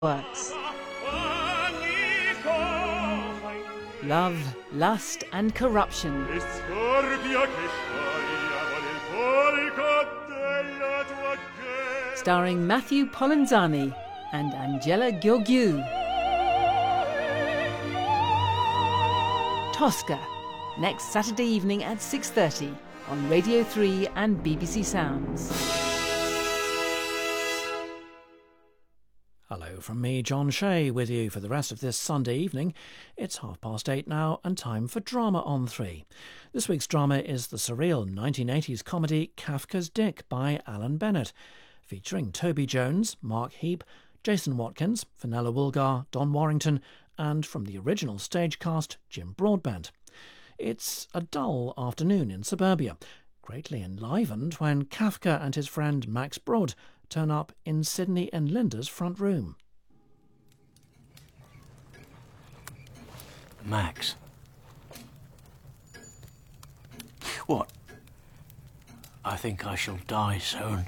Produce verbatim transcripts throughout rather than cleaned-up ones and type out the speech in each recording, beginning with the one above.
works. Love, lust and corruption. Starring Matthew Polenzani and Angela Gheorghiu. Tosca, next Saturday evening at six thirty on Radio three and B B C Sounds. Hello from me, John Shea, with you for the rest of this Sunday evening. It's half past eight now and time for Drama on three. This week's drama is the surreal nineteen eighties comedy Kafka's Dick by Alan Bennett, featuring Toby Jones, Mark Heap, Jason Watkins, Fenella Woolgar, Don Warrington, and from the original stage cast, Jim Broadbent. It's a dull afternoon in suburbia, greatly enlivened when Kafka and his friend Max Brod turn up in Sydney and Linda's front room. Max. What? I think I shall die soon.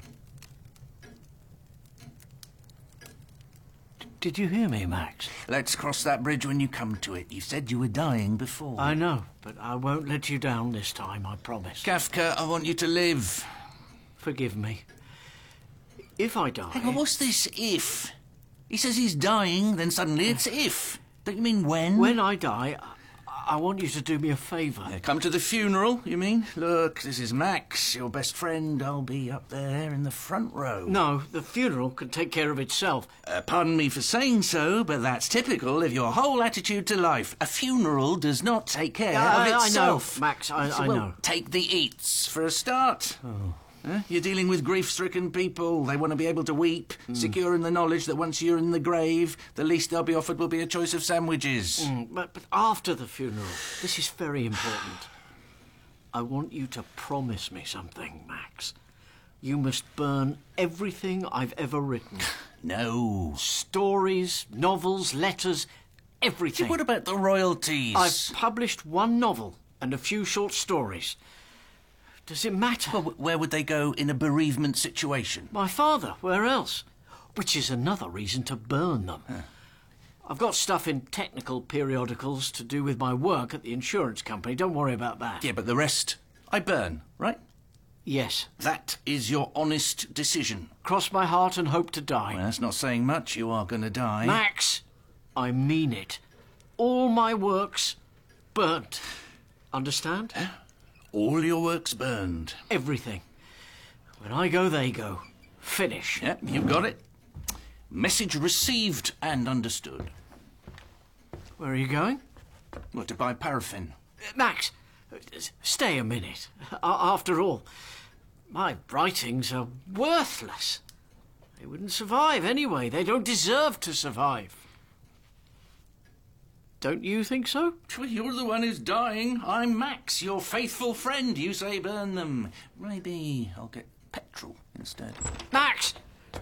D- did you hear me, Max? Let's cross that bridge when you come to it. You said you were dying before. I know, but I won't let you down this time, I promise. Kafka, I want you to live. Forgive me. If I die... Hang on, what's this if? He says he's dying, then suddenly it's if. Don't you mean when? When I die, I, I want you to do me a favour. Yeah, come to the funeral, you mean? Look, this is Max, your best friend. I'll be up there in the front row. No, the funeral can take care of itself. Uh, pardon me for saying so, but that's typical of your whole attitude to life. A funeral does not take care I, of itself. I know, Max, I, so, I well, know. Take the eats for a start. Oh. Huh? You're dealing with grief-stricken people. They want to be able to weep, mm. secure in the knowledge that once you're in the grave, the least they'll be offered will be a choice of sandwiches. Mm, but, but after the funeral, this is very important. I want you to promise me something, Max. You must burn everything I've ever written. No. Stories, novels, letters, everything. See, what about the royalties? I've published one novel and a few short stories. Does it matter? Well, where would they go in a bereavement situation? My father, where else? Which is another reason to burn them. Huh. I've got stuff in technical periodicals to do with my work at the insurance company. Don't worry about that. Yeah, but the rest I burn, right? Yes. That is your honest decision. Cross my heart and hope to die. Well, that's not saying much. You are going to die. Max, I mean it. All my works burnt. Understand? Huh? All your work's burned. Everything. When I go, they go. Finish. Yep, you got it. Message received and understood. Where are you going? Well, to buy paraffin. Uh, Max, stay a minute. A- after all, my writings are worthless. They wouldn't survive anyway. They don't deserve to survive. Don't you think so? Well, you're the one who's dying. I'm Max, your faithful friend. You say burn them. Maybe I'll get petrol instead. Max!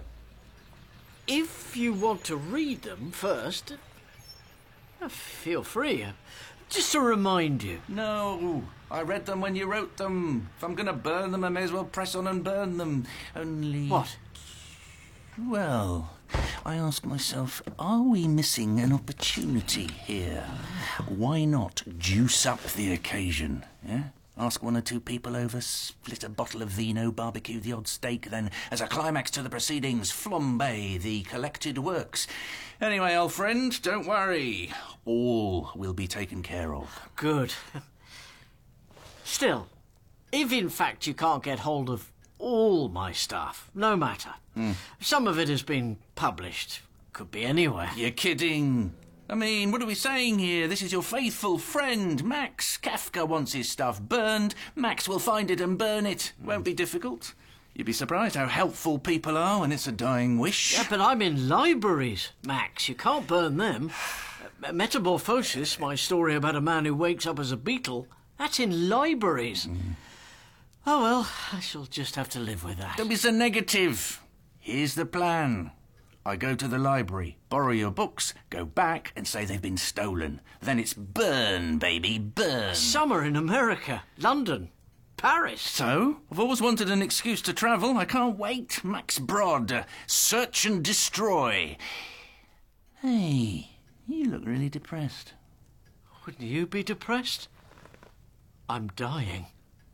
If you want to read them first, uh, feel free. Uh, just to remind you. No, I read them when you wrote them. If I'm going to burn them, I may as well press on and burn them. Only... What? Well... I ask myself, are we missing an opportunity here? Why not juice up the occasion, yeah? Ask one or two people over, split a bottle of vino, barbecue the odd steak, then, as a climax to the proceedings, flambe the collected works. Anyway, old friend, don't worry. All will be taken care of. Good. Still, if in fact you can't get hold of all my stuff, no matter. Mm. Some of it has been published. Could be anywhere. You're kidding. I mean, what are we saying here? This is your faithful friend, Max. Kafka wants his stuff burned. Max will find it and burn it. Mm. Won't be difficult. You'd be surprised how helpful people are when it's a dying wish. Yeah, but I'm in libraries, Max. You can't burn them. Metamorphosis, my story about a man who wakes up as a beetle, that's in libraries. Mm. Oh, well, I shall just have to live with that. Don't be so negative. Here's the plan. I go to the library, borrow your books, go back and say they've been stolen. Then it's burn, baby, burn. Summer in America, London, Paris. So? I've always wanted an excuse to travel. I can't wait. Max Brod, search and destroy. Hey, you look really depressed. Wouldn't you be depressed? I'm dying.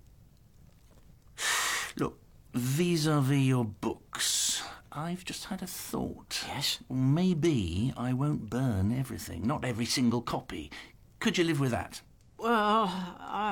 Look, vis-a-vis your books, I've just had a thought. Yes? Maybe I won't burn everything, not every single copy. Could you live with that? Well, I...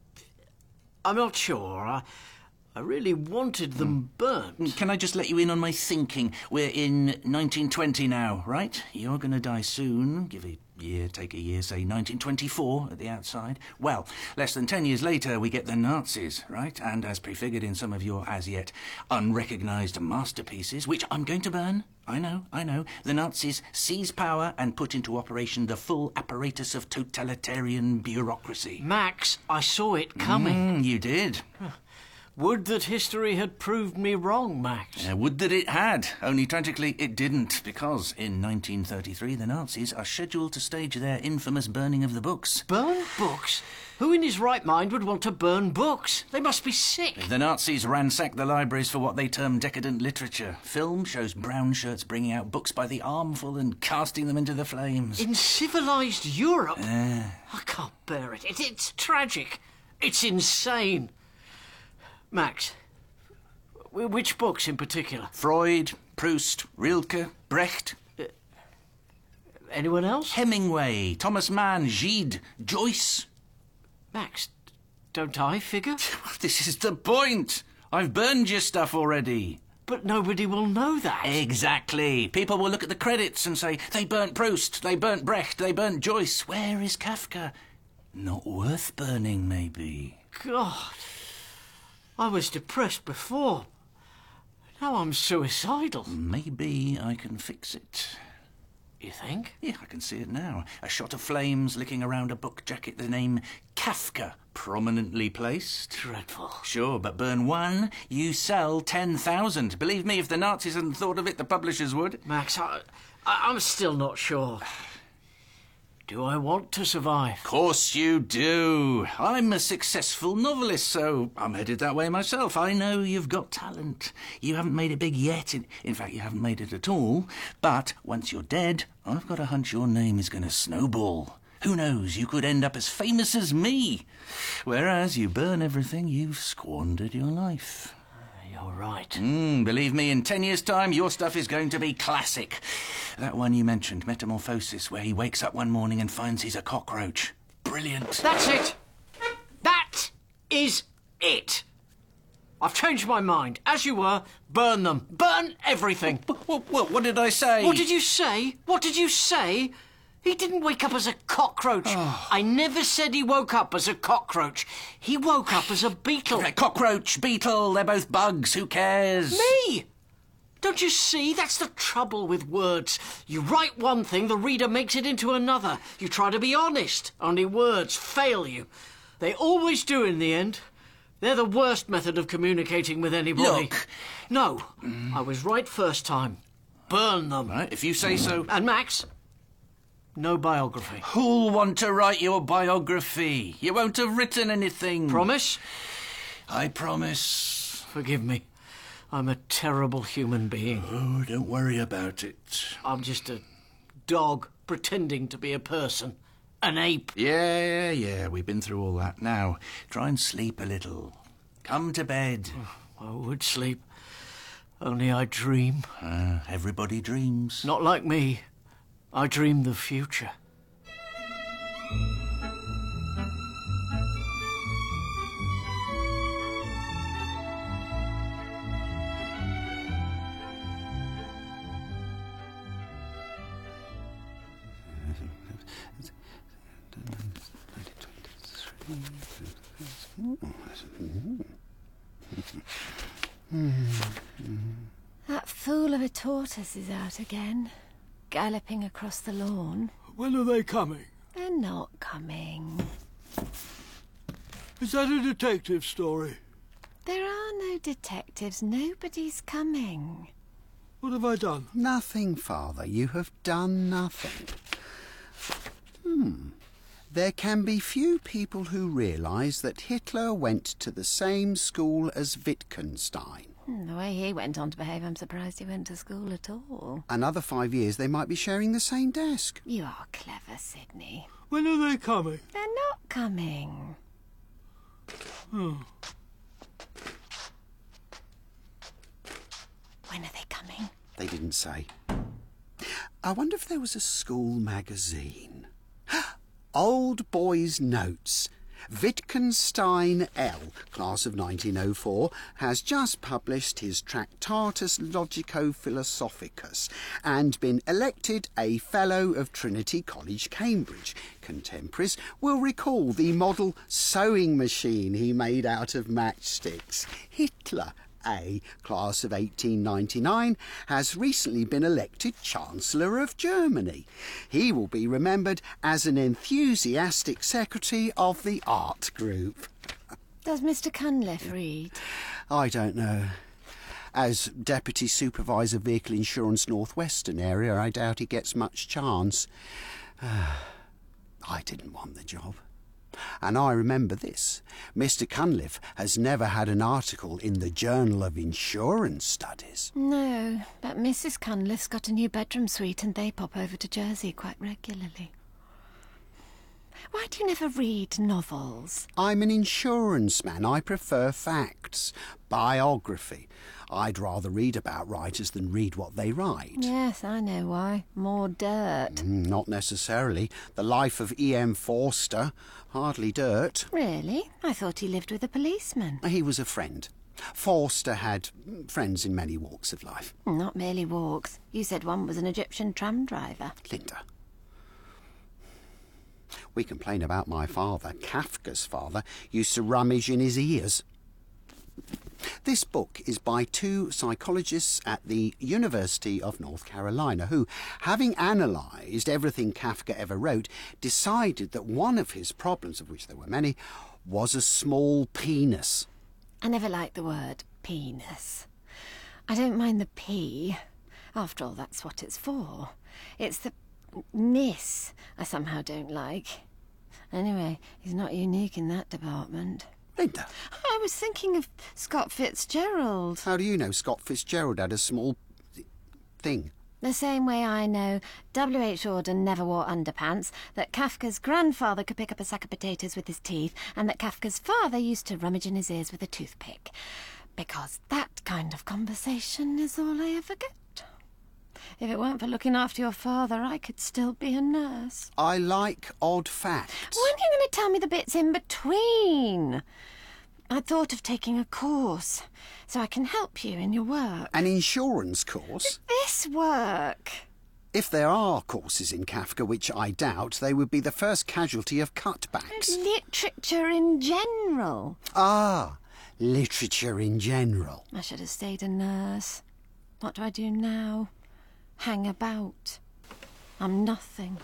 I'm not sure. I, I really wanted them burnt. Can I just let you in on my thinking? We're in nineteen twenty now, right? You're going to die soon. Give a year, take a year, say nineteen twenty-four at the outside. Well, less than ten years later, we get the Nazis, right? And as prefigured in some of your as-yet unrecognised masterpieces, which I'm going to burn. I know, I know. The Nazis seize power and put into operation the full apparatus of totalitarian bureaucracy. Max, I saw it coming. Mm, you did. Would that history had proved me wrong, Max. Uh, would that it had, only tragically it didn't, because in nineteen thirty-three the Nazis are scheduled to stage their infamous burning of the books. Burn books? Who in his right mind would want to burn books? They must be sick. The Nazis ransacked the libraries for what they term decadent literature. Film shows brown shirts bringing out books by the armful and casting them into the flames. In civilised Europe? Uh, I can't bear it. it. It's tragic. It's insane. Max, which books in particular? Freud, Proust, Rilke, Brecht. Uh, anyone else? Hemingway, Thomas Mann, Gide, Joyce. Max, don't I figure? This is the point. I've burned your stuff already. But nobody will know that. Exactly. People will look at the credits and say, they burnt Proust, they burnt Brecht, they burnt Joyce. Where is Kafka? Not worth burning, maybe. God, I was depressed before. Now I'm suicidal. Maybe I can fix it. You think? Yeah, I can see it now. A shot of flames licking around a book jacket, the name Kafka prominently placed. Dreadful. Sure, but burn one, you sell ten thousand. Believe me, if the Nazis hadn't thought of it, the publishers would. Max, I, I, I'm still not sure. Do I want to survive? Of course you do. I'm a successful novelist, so I'm headed that way myself. I know you've got talent. You haven't made it big yet. In, in fact, you haven't made it at all. But once you're dead, I've got a hunch your name is going to snowball. Who knows, you could end up as famous as me. Whereas you burn everything, you've squandered your life. You're right. Mm, believe me, in ten years' time, your stuff is going to be classic. That one you mentioned, Metamorphosis, where he wakes up one morning and finds he's a cockroach. Brilliant. That's it. That is it. I've changed my mind. As you were, burn them. Burn everything. What, what, what did I say? What did you say? What did you say? He didn't wake up as a cockroach. Oh. I never said he woke up as a cockroach. He woke up as a beetle. Right, cockroach, beetle, they're both bugs. Who cares? Me? Don't you see? That's the trouble with words. You write one thing, the reader makes it into another. You try to be honest, only words fail you. They always do in the end. They're the worst method of communicating with anybody. Look. No, mm. I was right first time. Burn them. Right, if you say so. And Max, no biography. Who'll want to write your biography? You won't have written anything. Promise? I promise. Forgive me. I'm a terrible human being. Oh, don't worry about it. I'm just a dog pretending to be a person. An ape. Yeah, yeah, we've been through all that. Now, try and sleep a little. Come to bed. I would sleep. Only I dream. Uh, everybody dreams. Not like me. I dream the future. That fool of a tortoise is out again, galloping across the lawn. When are they coming? They're not coming. Is that a detective story? There are no detectives. Nobody's coming. What have I done? Nothing, Father. You have done nothing. Hmm. There can be few people who realise that Hitler went to the same school as Wittgenstein. Hmm, the way he went on to behave, I'm surprised he went to school at all. Another five years they might be sharing the same desk. You are clever, Sydney. When are they coming? They're not coming. Oh. When are they coming? They didn't say. I wonder if there was a school magazine. Old Boys' Notes. Wittgenstein L, class of nineteen oh four, has just published his Tractatus Logico-Philosophicus and been elected a Fellow of Trinity College, Cambridge. Contemporaries will recall the model sewing machine he made out of matchsticks. Hitler A, class of eighteen ninety-nine, has recently been elected Chancellor of Germany. He will be remembered as an enthusiastic secretary of the art group. Does Mister Cunliffe read? I don't know. As Deputy Supervisor Vehicle Insurance Northwestern area, I doubt he gets much chance. I didn't want the job. And I remember this. Mister Cunliffe has never had an article in the Journal of Insurance Studies. No, but Missus Cunliffe's got a new bedroom suite and they pop over to Jersey quite regularly. Why do you never read novels? I'm an insurance man. I prefer facts. Biography. I'd rather read about writers than read what they write. Yes, I know why. More dirt. Mm, not necessarily. The life of E M Forster. Hardly dirt. Really? I thought he lived with a policeman. He was a friend. Forster had friends in many walks of life. Not merely walks. You said one was an Egyptian tram driver. Linda. We complain about my father. Kafka's father used to rummage in his ears. This book is by two psychologists at the University of North Carolina who, having analysed everything Kafka ever wrote, decided that one of his problems, of which there were many, was a small penis. I never liked the word penis. I don't mind the P. After all, that's what it's for. It's the miss I somehow don't like. Anyway, he's not unique in that department. Linda. I was thinking of Scott Fitzgerald. How do you know Scott Fitzgerald had a small thing? The same way I know W H Auden never wore underpants, that Kafka's grandfather could pick up a sack of potatoes with his teeth, and that Kafka's father used to rummage in his ears with a toothpick. Because that kind of conversation is all I ever get. If it weren't for looking after your father, I could still be a nurse. I like odd facts. When are you going to tell me the bits in between? I thought of taking a course, so I can help you in your work. An insurance course? This work. If there are courses in Kafka, which I doubt, they would be the first casualty of cutbacks. Literature in general. Ah, literature in general. I should have stayed a nurse. What do I do now? Hang about. I'm nothing.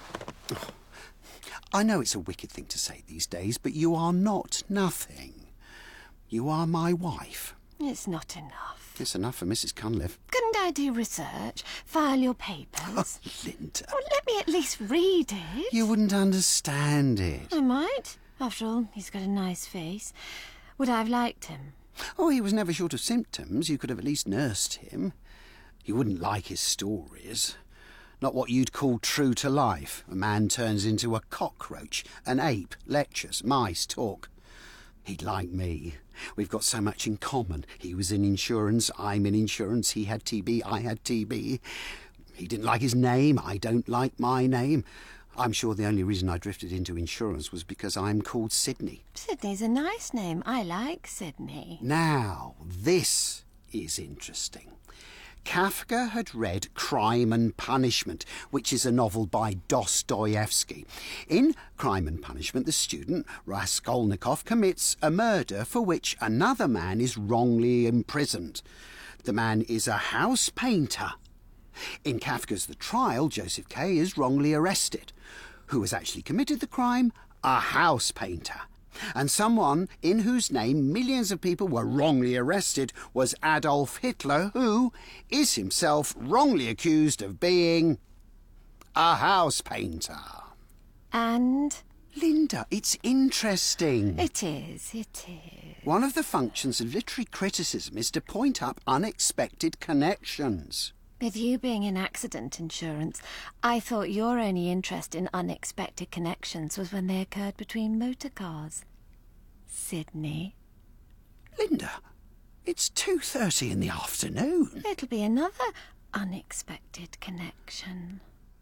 I know it's a wicked thing to say these days, but you are not nothing. You are my wife. It's not enough. It's enough for Missus Cunliffe. Couldn't I do research? File your papers? Oh, Linda. Well, let me at least read it. You wouldn't understand it. I might. After all, he's got a nice face. Would I have liked him? Oh, he was never short of symptoms. You could have at least nursed him. You wouldn't like his stories. Not what you'd call true to life. A man turns into a cockroach, an ape, lectures, mice, talk. He'd like me. We've got so much in common. He was in insurance, I'm in insurance. He had T B, I had T B. He didn't like his name, I don't like my name. I'm sure the only reason I drifted into insurance was because I'm called Sydney. Sydney's a nice name. I like Sydney. Now, this is interesting. Kafka had read Crime and Punishment, which is a novel by Dostoevsky. In Crime and Punishment, the student, Raskolnikov, commits a murder for which another man is wrongly imprisoned. The man is a house painter. In Kafka's The Trial, Joseph K. is wrongly arrested. Who has actually committed the crime? A house painter. And someone in whose name millions of people were wrongly arrested was Adolf Hitler, who is himself wrongly accused of being a house painter. And Linda, it's interesting. It is, it is. One of the functions of literary criticism is to point up unexpected connections. With you being in accident insurance, I thought your only interest in unexpected connections was when they occurred between motor cars. Sydney. Linda, it's two thirty in the afternoon. It'll be another unexpected connection.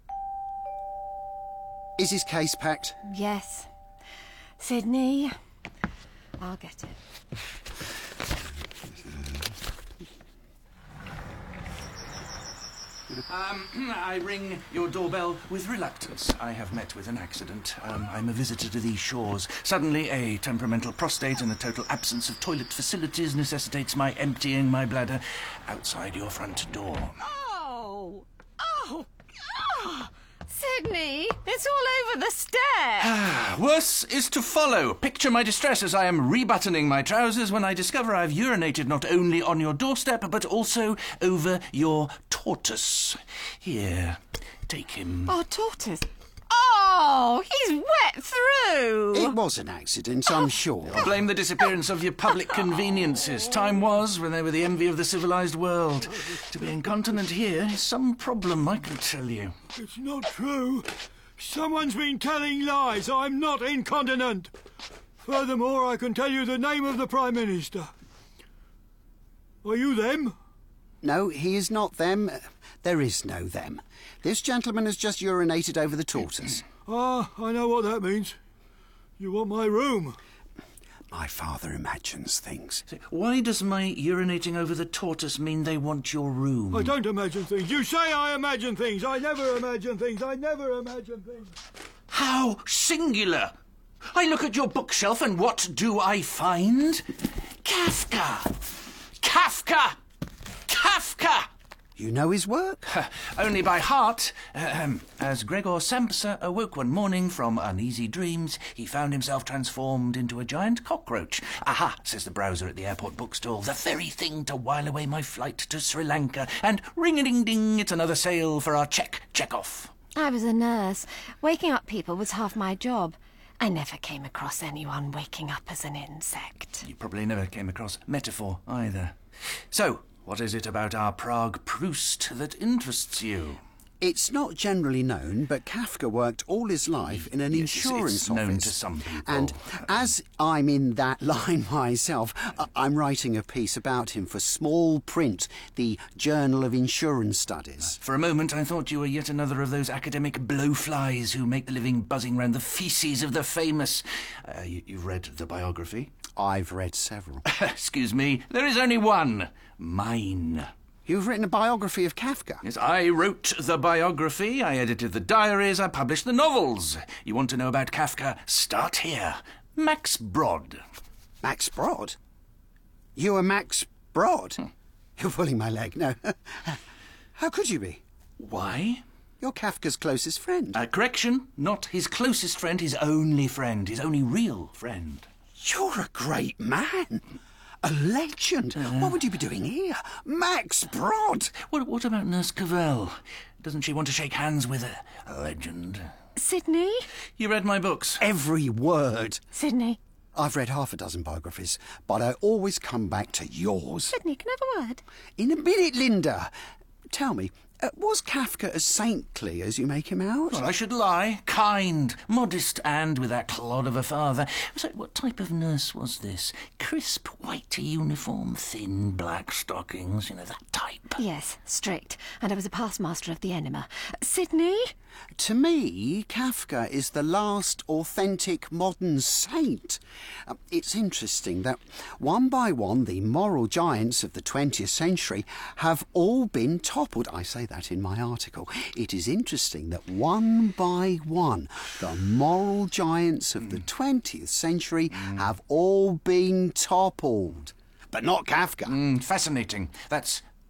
Is his case packed? Yes. Sydney, I'll get it. Um, I ring your doorbell with reluctance. I have met with an accident. Um, I'm a visitor to these shores. Suddenly, a temperamental prostate and a total absence of toilet facilities necessitates my emptying my bladder outside your front door. Oh! Oh! Oh! Sydney, it's all over the stairs. Worse is to follow. Picture my distress as I am rebuttoning my trousers when I discover I've urinated not only on your doorstep, but also over your tortoise. Here, take him. Oh, tortoise. Oh, he's wet through. It was an accident, I'm sure. Blame the disappearance of your public conveniences. Time was when they were the envy of the civilised world. To be incontinent here is some problem, I can tell you. It's not true. Someone's been telling lies. I'm not incontinent. Furthermore, I can tell you the name of the Prime Minister. Are you them? No, he is not them. There is no them. This gentleman has just urinated over the tortoise. Ah, I know what that means. You want my room. My father imagines things. Why does my urinating over the tortoise mean they want your room? I don't imagine things. You say I imagine things. I never imagine things. I never imagine things. How singular! I look at your bookshelf and what do I find? Kafka! Kafka! Kafka! You know his work? Only by heart. Ahem. As Gregor Samsa awoke one morning from uneasy dreams, he found himself transformed into a giant cockroach. Aha, says the browser at the airport bookstall, the very thing to while away my flight to Sri Lanka. And ring-a-ding-ding, it's another sale for our check, check off. I was a nurse. Waking up people was half my job. I never came across anyone waking up as an insect. You probably never came across metaphor either. So, what is it about our Prague Proust that interests you? It's not generally known, but Kafka worked all his life in an Yes, insurance it's office. known to some people. And as I'm in that line myself, I- I'm writing a piece about him for Small Print, the Journal of Insurance Studies. For a moment I thought you were yet another of those academic blowflies who make the living buzzing round the faeces of the famous. Uh, you, you've read the biography? I've read several. Excuse me, there is only one. Mine. You've written a biography of Kafka? Yes, I wrote the biography, I edited the diaries, I published the novels. You want to know about Kafka? Start here. Max Brod. Max Brod? You are Max Brod? Hmm. You're pulling my leg. No. How could you be? Why? You're Kafka's closest friend. Uh, correction, not his closest friend, his only friend, his only real friend. You're a great man. A legend. What would you be doing here? Max Brod. What, what about Nurse Cavell? Doesn't she want to shake hands with a, a legend? Sydney? You read my books? Every word. Sydney? I've read half a dozen biographies, but I always come back to yours. Sydney, can I have a word? In a minute, Linda. Tell me, uh, was Kafka as saintly as you make him out? Well, I should lie. Kind, modest, and with that clod of a father. So, what type of nurse was this? Crisp white uniform, thin black stockings, you know, that type. Yes, strict. And I was a past master of the enema. Sydney? To me, Kafka is the last authentic modern saint. Uh, it's interesting that one by one the moral giants of the twentieth century have all been toppled. I say that in my article. It is interesting that one by one the moral giants of the twentieth century have all been toppled. But not Kafka. Mm, fascinating. That's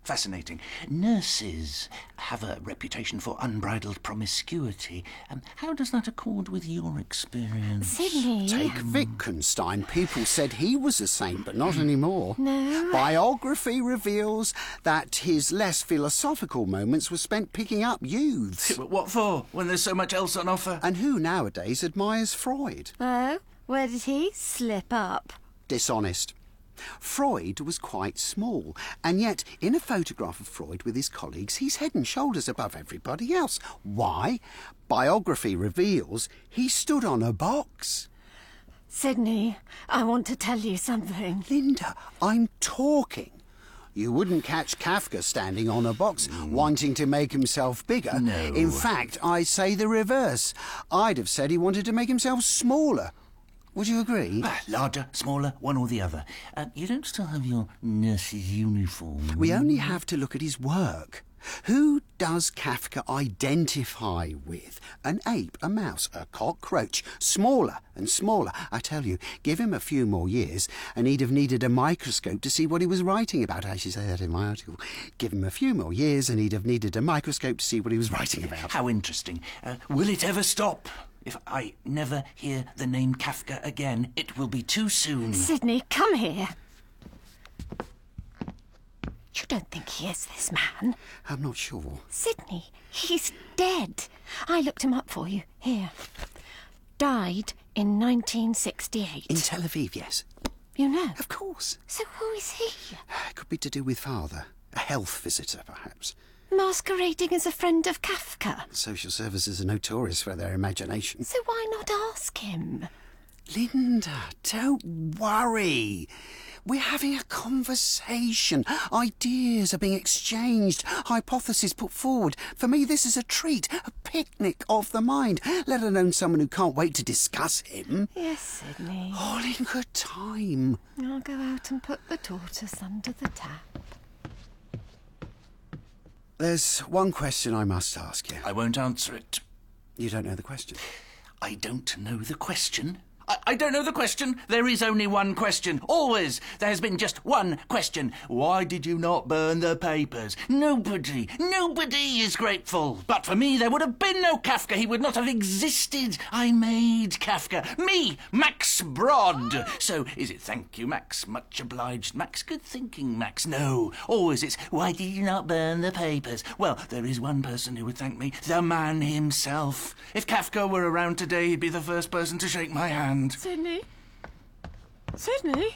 fascinating. Nurses have a reputation for unbridled promiscuity. Um, how does that accord with your experience? Sydney. Take Wittgenstein. People said he was a saint, but not anymore. No. Biography reveals that his less philosophical moments were spent picking up youths. But what for, when there's so much else on offer? And who nowadays admires Freud? Oh, where did he slip up? Dishonest. Freud was quite small, and yet in a photograph of Freud with his colleagues, he's head and shoulders above everybody else. Why? Biography reveals he stood on a box. Sydney, I want to tell you something. Linda, I'm talking. You wouldn't catch Kafka standing on a box, wanting to make himself bigger. No. In fact, I say the reverse. I'd have said he wanted to make himself smaller. Would you agree? Ah, larger, smaller, one or the other. Uh, you don't still have your nurse's uniform. We only have to look at his work. Who does Kafka identify with? An ape, a mouse, a cockroach. Smaller and smaller. I tell you, give him a few more years and he'd have needed a microscope to see what he was writing about. I should say that in my article. Give him a few more years and he'd have needed a microscope to see what he was writing about. How interesting. Uh, will it ever stop? If I never hear the name Kafka again, it will be too soon. Sydney, come here. You don't think he is this man? I'm not sure. Sydney, he's dead. I looked him up for you. Here. Died in nineteen sixty-eight. In Tel Aviv, yes. You know? Of course. So who is he? Could be to do with father. A health visitor, perhaps. Masquerading as a friend of Kafka. Social services are notorious for their imagination. So why not ask him? Linda, don't worry. We're having a conversation. Ideas are being exchanged. Hypotheses put forward. For me, this is a treat. A picnic of the mind. Let alone someone who can't wait to discuss him. Yes, Sydney. All in good time. I'll go out and put the tortoise under the tap. There's one question I must ask you. I won't answer it. You don't know the question? I don't know the question. I, I don't know the question. There is only one question. Always. There has been just one question. Why did you not burn the papers? Nobody, nobody is grateful. But for me, there would have been no Kafka. He would not have existed. I made Kafka. Me, Max Brod. So is it thank you, Max? Much obliged, Max. Good thinking, Max. No. Always it's why did you not burn the papers? Well, there is one person who would thank me. The man himself. If Kafka were around today, he'd be the first person to shake my hand. Sydney? Sydney?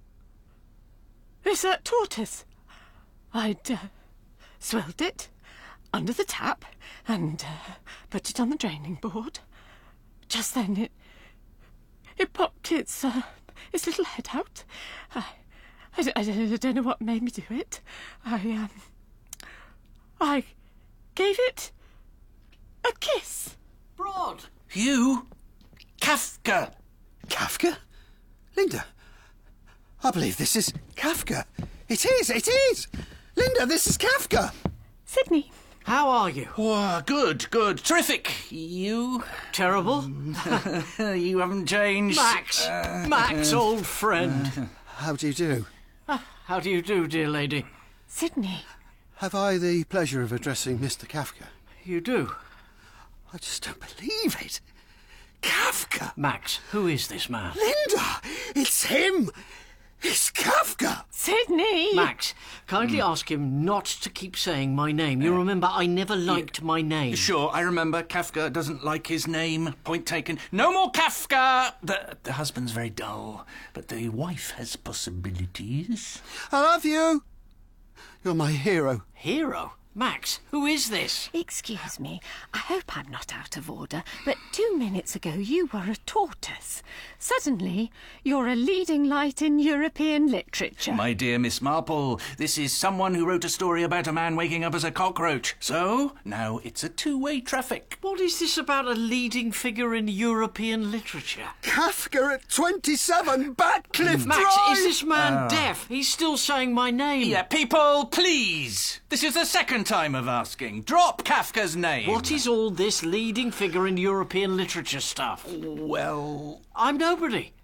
Is that tortoise? I'd uh, swelled it under the tap and uh, put it on the draining board. Just then it it popped its uh, its little head out. I, I, I, I don't know what made me do it. I um I gave it a kiss. Brod! You? Kafka! Kafka? Linda, I believe this is Kafka. It is, it is! Linda, this is Kafka! Sydney. How are you? Oh, good, good. Terrific. You? Terrible? You haven't changed. Max! Uh, Max, old friend. How do you do? Ah, how do you do, dear lady? Sydney. Have I the pleasure of addressing Mister Kafka? You do? I just don't believe it. Kafka! Max, who is this man? Linda! It's him! It's Kafka! Sydney! Max, kindly Mm. ask him not to keep saying my name. You remember, I never liked my name. Sure, I remember. Kafka doesn't like his name. Point taken. No more Kafka! The, the husband's very dull, but the wife has possibilities. I love you! You're my hero. Hero? Max, who is this? Excuse me, I hope I'm not out of order, but two minutes ago you were a tortoise. Suddenly, you're a leading light in European literature. My dear Miss Marple, this is someone who wrote a story about a man waking up as a cockroach. So, now it's a two-way traffic. What is this about a leading figure in European literature? Kafka at twenty-seven Batcliffe Max, Drive! is this man deaf? He's still saying my name. Yeah, people, please! This is the second time of asking. Drop Kafka's name. What is all this leading figure in European literature stuff? Well... I'm nobody.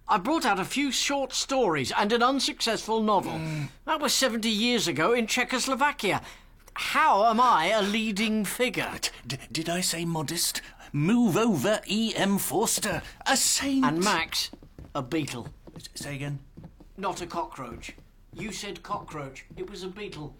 I brought out a few short stories and an unsuccessful novel. Mm. That was seventy years ago in Czechoslovakia. How am I a leading figure? D- did I say modest? Move over, E M Forster. A saint. And Max, a beetle. Say again? Not a cockroach. You said cockroach. It was a beetle.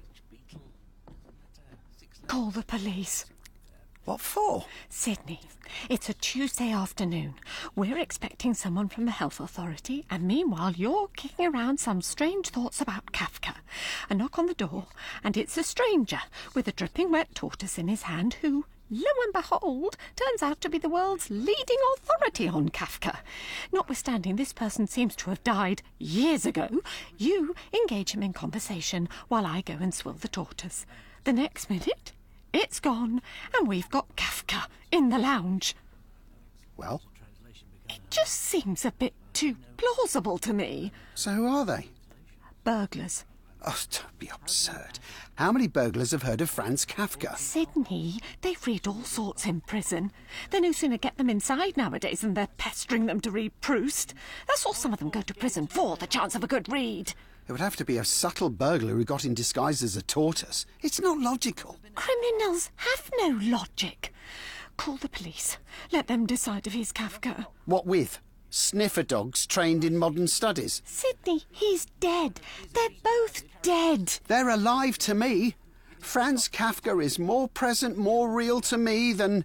Call the police. What for? Sydney, it's a Tuesday afternoon. We're expecting someone from the health authority, and meanwhile you're kicking around some strange thoughts about Kafka. A knock on the door, and it's a stranger with a dripping wet tortoise in his hand who, lo and behold, turns out to be the world's leading authority on Kafka. Notwithstanding this person seems to have died years ago, you engage him in conversation while I go and swill the tortoise. The next minute, it's gone, and we've got Kafka in the lounge. Well? It just seems a bit too plausible to me. So who are they? Burglars. Oh, don't be absurd. How many burglars have heard of Franz Kafka? Sydney, they read all sorts in prison. They no sooner get them inside nowadays than they're pestering them to read Proust. That's all some of them go to prison for, the chance of a good read. It would have to be a subtle burglar who got in disguised as a tortoise. It's not logical. Criminals have no logic. Call the police. Let them decide if he's Kafka. What with? Sniffer dogs trained in modern studies? Sydney, he's dead. They're both dead. They're alive to me. Franz Kafka is more present, more real to me than...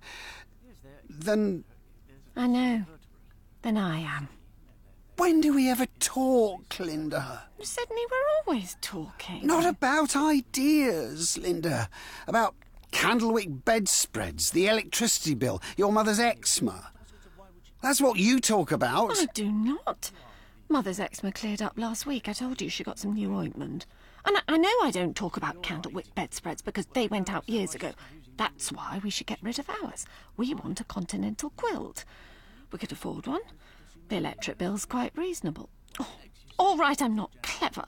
than... I know. Than I am. When do we ever talk, Linda? Sydney, we're always talking. Not about ideas, Linda. About Candlewick bedspreads, the electricity bill, your mother's eczema. That's what you talk about. I do not. Mother's eczema cleared up last week. I told you she got some new ointment. And I, I know I don't talk about Candlewick bedspreads because they went out years ago. That's why we should get rid of ours. We want a continental quilt. We could afford one. The electric bill's quite reasonable. Oh, all right, I'm not clever.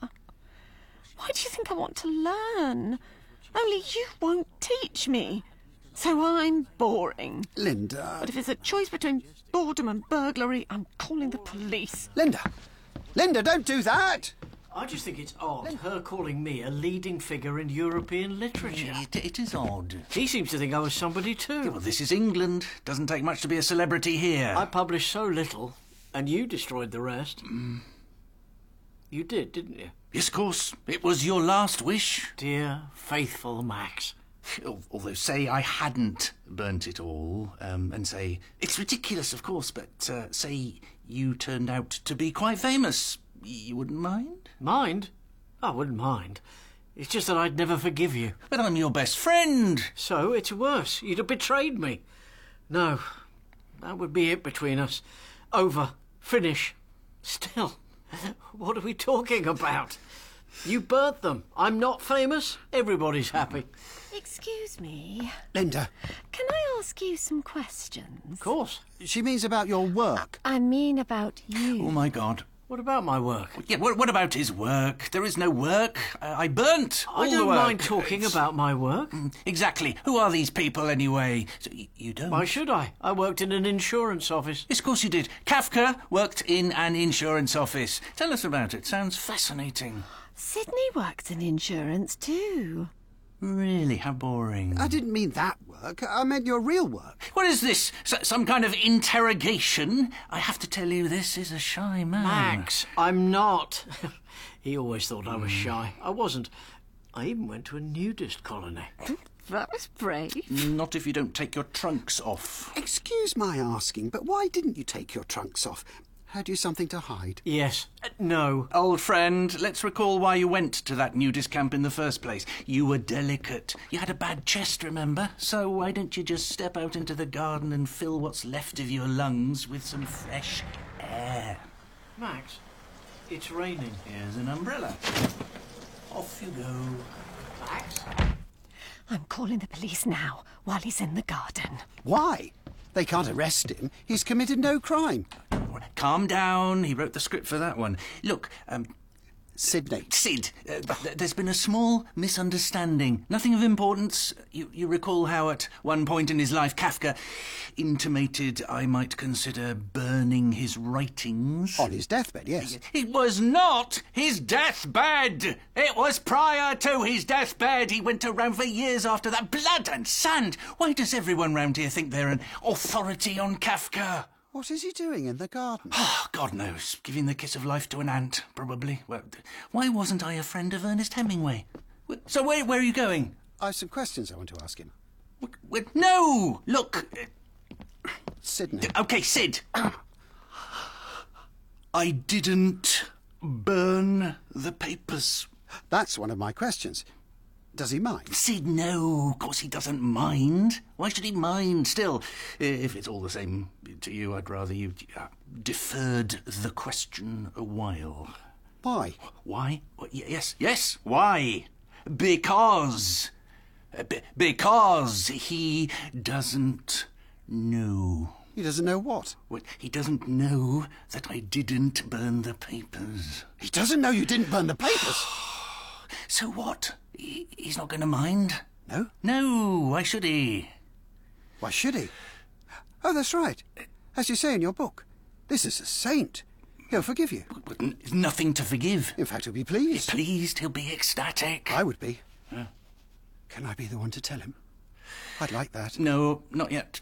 Why do you think I want to learn? Only you won't teach me. So I'm boring. Linda... But if it's a choice between boredom and burglary, I'm calling the police. Linda! Linda, don't do that! I just think it's odd, her calling me a leading figure in European literature. It, it is odd. He seems to think I was somebody too. Yeah, well, this is England. Doesn't take much to be a celebrity here. I published so little, and you destroyed the rest. Mm. You did, didn't you? Yes, of course. It was your last wish. Dear, faithful Max. Although, say I hadn't burnt it all, um, and say... It's ridiculous, of course, but uh, say you turned out to be quite famous. You wouldn't mind? Mind? I wouldn't mind. It's just that I'd never forgive you. But I'm your best friend. So it's worse. You'd have betrayed me. No, that would be it between us. Over. Finish. Still, what are we talking about? You burnt them. I'm not famous. Everybody's happy. Excuse me. Linda. Can I ask you some questions? Of course. She means about your work. I mean about you. Oh, my God. What about my work? Yeah, what, what about his work? There is no work. Uh, I burnt all I don't the work. mind talking It's- about my work. Exactly. Who are these people, anyway? So y- you don't? Why should I? I worked in an insurance office. Yes, of course you did. Kafka worked in an insurance office. Tell us about it. Sounds fascinating. Sydney works in insurance too. Really? How boring. I didn't mean that work. I meant your real work. What is this? S- some kind of interrogation? I have to tell you, this is a shy man. Max, I'm not. He always thought I was shy. I wasn't. I even went to a nudist colony. That was brave. Not if you don't take your trunks off. Excuse my asking, but why didn't you take your trunks off? Had you something to hide? Yes. Uh, no. Old friend, let's recall why you went to that nudist camp in the first place. You were delicate. You had a bad chest, remember? So why don't you just step out into the garden and fill what's left of your lungs with some fresh air? Max, it's raining. Here's an umbrella. Off you go. Max? I'm calling the police now, while he's in the garden. Why? They can't arrest him. He's committed no crime. Calm down. He wrote the script for that one. Look, um, Sydney. Sid, uh, th- there's been a small misunderstanding. Nothing of importance. You, you recall how at one point in his life Kafka intimated I might consider burning his writings? On his deathbed, yes. It was not his deathbed. It was prior to his deathbed. He went around for years after that. Blood and sand. Why does everyone round here think they're an authority on Kafka? What is he doing in the garden? Oh, God knows. Giving the kiss of life to an ant, probably. Well, why wasn't I a friend of Ernest Hemingway? So where, where are you going? I have some questions I want to ask him. No! Look. Sydney. OK, Sid. I didn't burn the papers. That's one of my questions. Does he mind? Sid, no, of course he doesn't mind. Why should he mind? Still, if it's all the same to you, I'd rather you uh, deferred the question a while. Why? Why? Well, yes, yes, why? Because... Uh, b- because he doesn't know. He doesn't know what? Well, he doesn't know that I didn't burn the papers. He doesn't know you didn't burn the papers? So what? He, he's not going to mind? No? No, why should he? Why should he? Oh, that's right. As you say in your book, this is a saint. He'll forgive you. But n- nothing to forgive. In fact, he'll be pleased. Pleased, he'll be ecstatic. I would be. Huh? Can I be the one to tell him? I'd like that. No, not yet.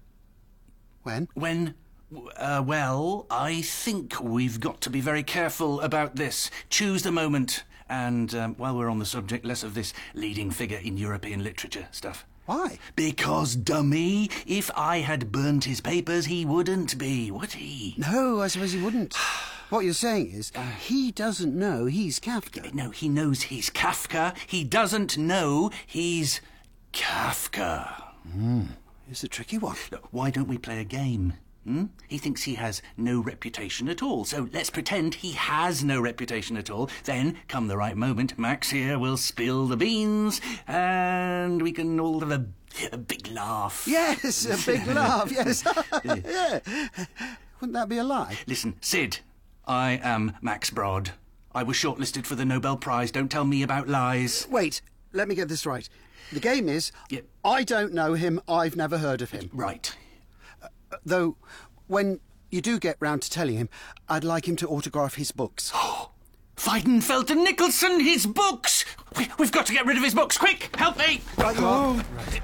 When? When? Uh, well, I think we've got to be very careful about this. Choose the moment. And um, while we're on the subject, less of this leading figure in European literature stuff. Why? Because, dummy, if I had burnt his papers, he wouldn't be, would he? No, I suppose he wouldn't. What you're saying is, he doesn't know he's Kafka. No, he knows he's Kafka. He doesn't know he's Kafka. Hmm. It's a tricky one. Look, why don't we play a game? Hmm? He thinks he has no reputation at all, so let's pretend he has no reputation at all. Then, come the right moment, Max here will spill the beans, and we can all have a, a big laugh. Yes, a big laugh, yes. Yeah. Wouldn't that be a lie? Listen, Sid, I am Max Brod. I was shortlisted for the Nobel Prize. Don't tell me about lies. Wait, let me get this right. The game is, Yep. I don't know him, I've never heard of him. Right. Though, when you do get round to telling him, I'd like him to autograph his books. Weidenfeld and Nicholson, his books! We, we've got to get rid of his books. Quick, help me! Right, you are.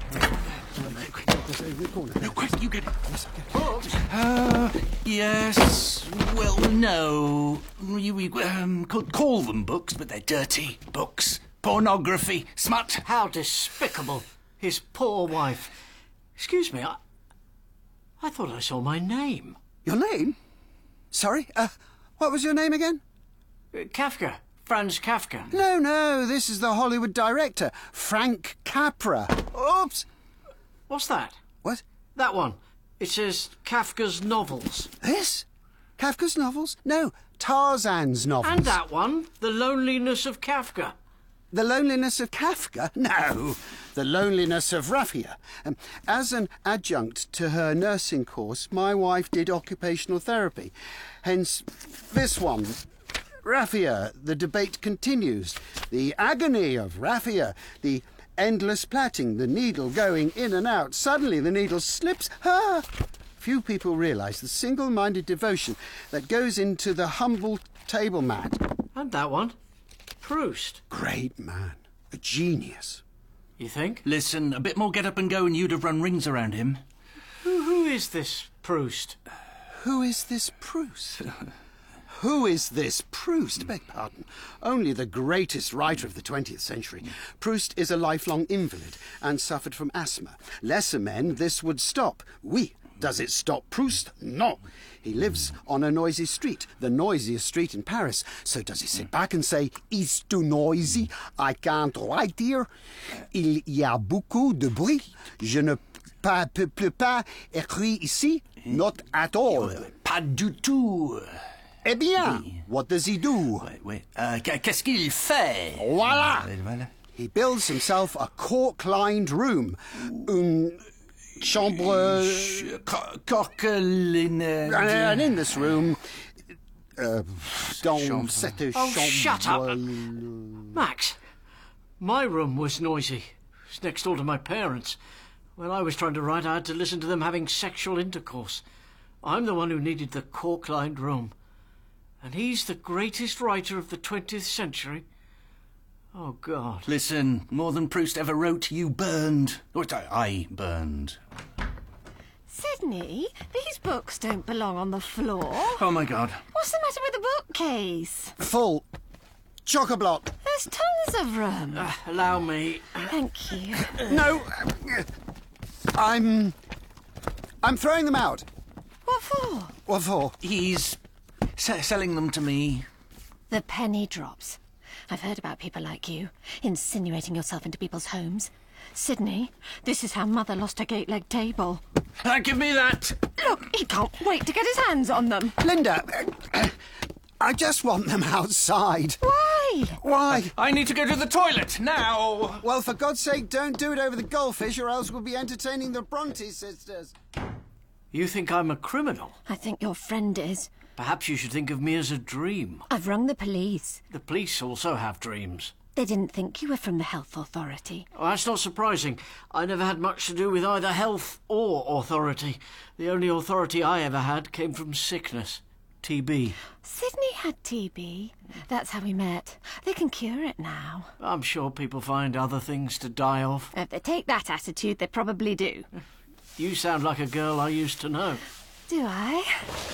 No, quick, you get... Uh, yes, well, no. You, you um, could call them books, but they're dirty books. Pornography, smut. How despicable. His poor wife. Excuse me, I... I thought I saw my name. Your name? Sorry, uh, what was your name again? Uh, Kafka. Franz Kafka. No, no, this is the Hollywood director, Frank Capra. Oops. What's that? What? That one. It says Kafka's novels. This? Kafka's novels? No, Tarzan's novels. And that one, The Loneliness of Kafka. The Loneliness of Kafka? No, The Loneliness of Raffia. Um, as an adjunct to her nursing course, my wife did occupational therapy. Hence, this one. Raffia, the debate continues. The agony of Raffia, the endless plaiting, the needle going in and out. Suddenly the needle slips. Ah! Few people realise the single-minded devotion that goes into the humble table mat. And that one. Proust. Great man. A genius. You think? Listen, a bit more get up and go and you'd have run rings around him. Who, who is this Proust? Who is this Proust? Who is this Proust? Beg pardon. Only the greatest writer of the twentieth century. Proust is a lifelong invalid and suffered from asthma. Lesser men this would stop. Oui. Does it stop Proust? No. He lives on a noisy street, the noisiest street in Paris. So does he sit back and say, "It's too noisy, I can't write here. Il y a beaucoup de bruit. Je ne pas, peux, peux pas écrire ici. Not at all." Pas du tout. Eh bien, what does he do? Ouais, ouais. Euh, qu'est-ce qu'il fait? Voilà. Voilà. He builds himself a cork-lined room. Une chambre... Corkeline. And in this room, Uh, dans cette Oh, shut up. chambre. Max, my room was noisy. It's next door to my parents'. When I was trying to write, I had to listen to them having sexual intercourse. I'm the one who needed the cork-lined room. And he's the greatest writer of the twentieth century. Oh, God. Listen, more than Proust ever wrote, you burned. Or I, I burned. Sydney, these books don't belong on the floor. Oh, my God. What's the matter with the bookcase? Full. Chock-a-block. There's tons of room. Uh, allow me. Thank you. No. I'm... I'm throwing them out. What for? What for? He's se- selling them to me. The penny drops. I've heard about people like you, insinuating yourself into people's homes. Sydney, this is how Mother lost her gate-leg table. Uh, give me that. Look, he can't wait to get his hands on them. Linda, I just want them outside. Why? Why? I need to go to the toilet now. Well, for God's sake, don't do it over the goldfish, or else we'll be entertaining the Bronte sisters. You think I'm a criminal? I think your friend is. Perhaps you should think of me as a dream. I've rung the police. The police also have dreams. They didn't think you were from the health authority. Oh, that's not surprising. I never had much to do with either health or authority. The only authority I ever had came from sickness. T B. Sydney had T B. That's how we met. They can cure it now. I'm sure people find other things to die of. If they take that attitude, they probably do. You sound like a girl I used to know. Do I?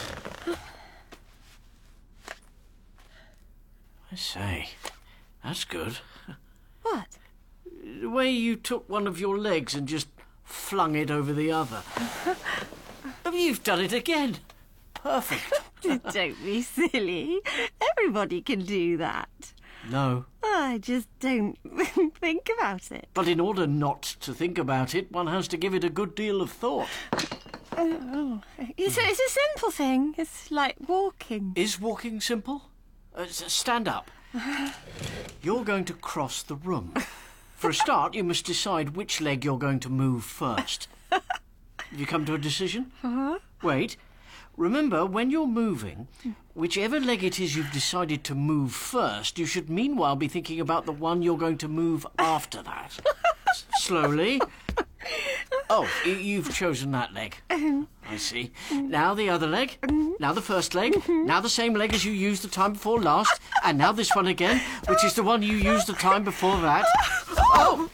I say, that's good. What? The way you took one of your legs and just flung it over the other. You've done it again. Perfect. Don't be silly. Everybody can do that. No. I just don't think about it. But in order not to think about it, one has to give it a good deal of thought. Oh, it's, a, it's a simple thing. It's like walking. Is walking simple? Uh, s- stand up. You're going to cross the room. For a start, you must decide which leg you're going to move first. Have you come to a decision? Uh-huh. Wait. Remember, when you're moving, whichever leg it is you've decided to move first, you should meanwhile be thinking about the one you're going to move after that. S- Slowly. Oh, y- you've chosen that leg. I see. Now the other leg. Now the first leg. Now the same leg as you used the time before last. And now this one again, which is the one you used the time before that. Oh!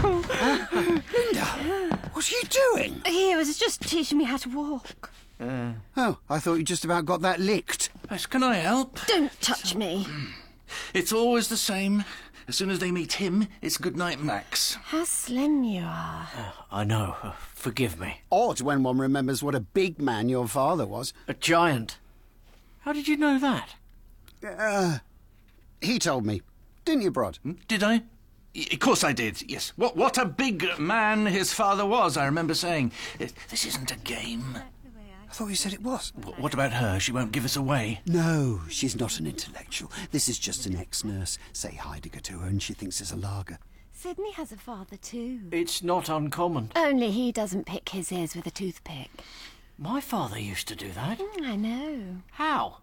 Linda, what are you doing? He was just teaching me how to walk. Uh, Oh, I thought you just about got that licked. Yes, can I help? Don't touch me. It's always the same. As soon as they meet him, it's good night, Max. How slim you are. I know. Uh, forgive me. Odd when one remembers what a big man your father was. A giant. How did you know that? Uh, he told me. Didn't you, Brod? Did I? Y- Of course I did, yes. What, what a big man his father was, I remember saying. Uh, This isn't a game. I thought you said it was. W- What about her? She won't give us away. No, she's not an intellectual. This is just an ex-nurse. Say Heidegger to her and she thinks it's a lager. Sydney has a father too. It's not uncommon. Only he doesn't pick his ears with a toothpick. My father used to do that. Mm, I know. How?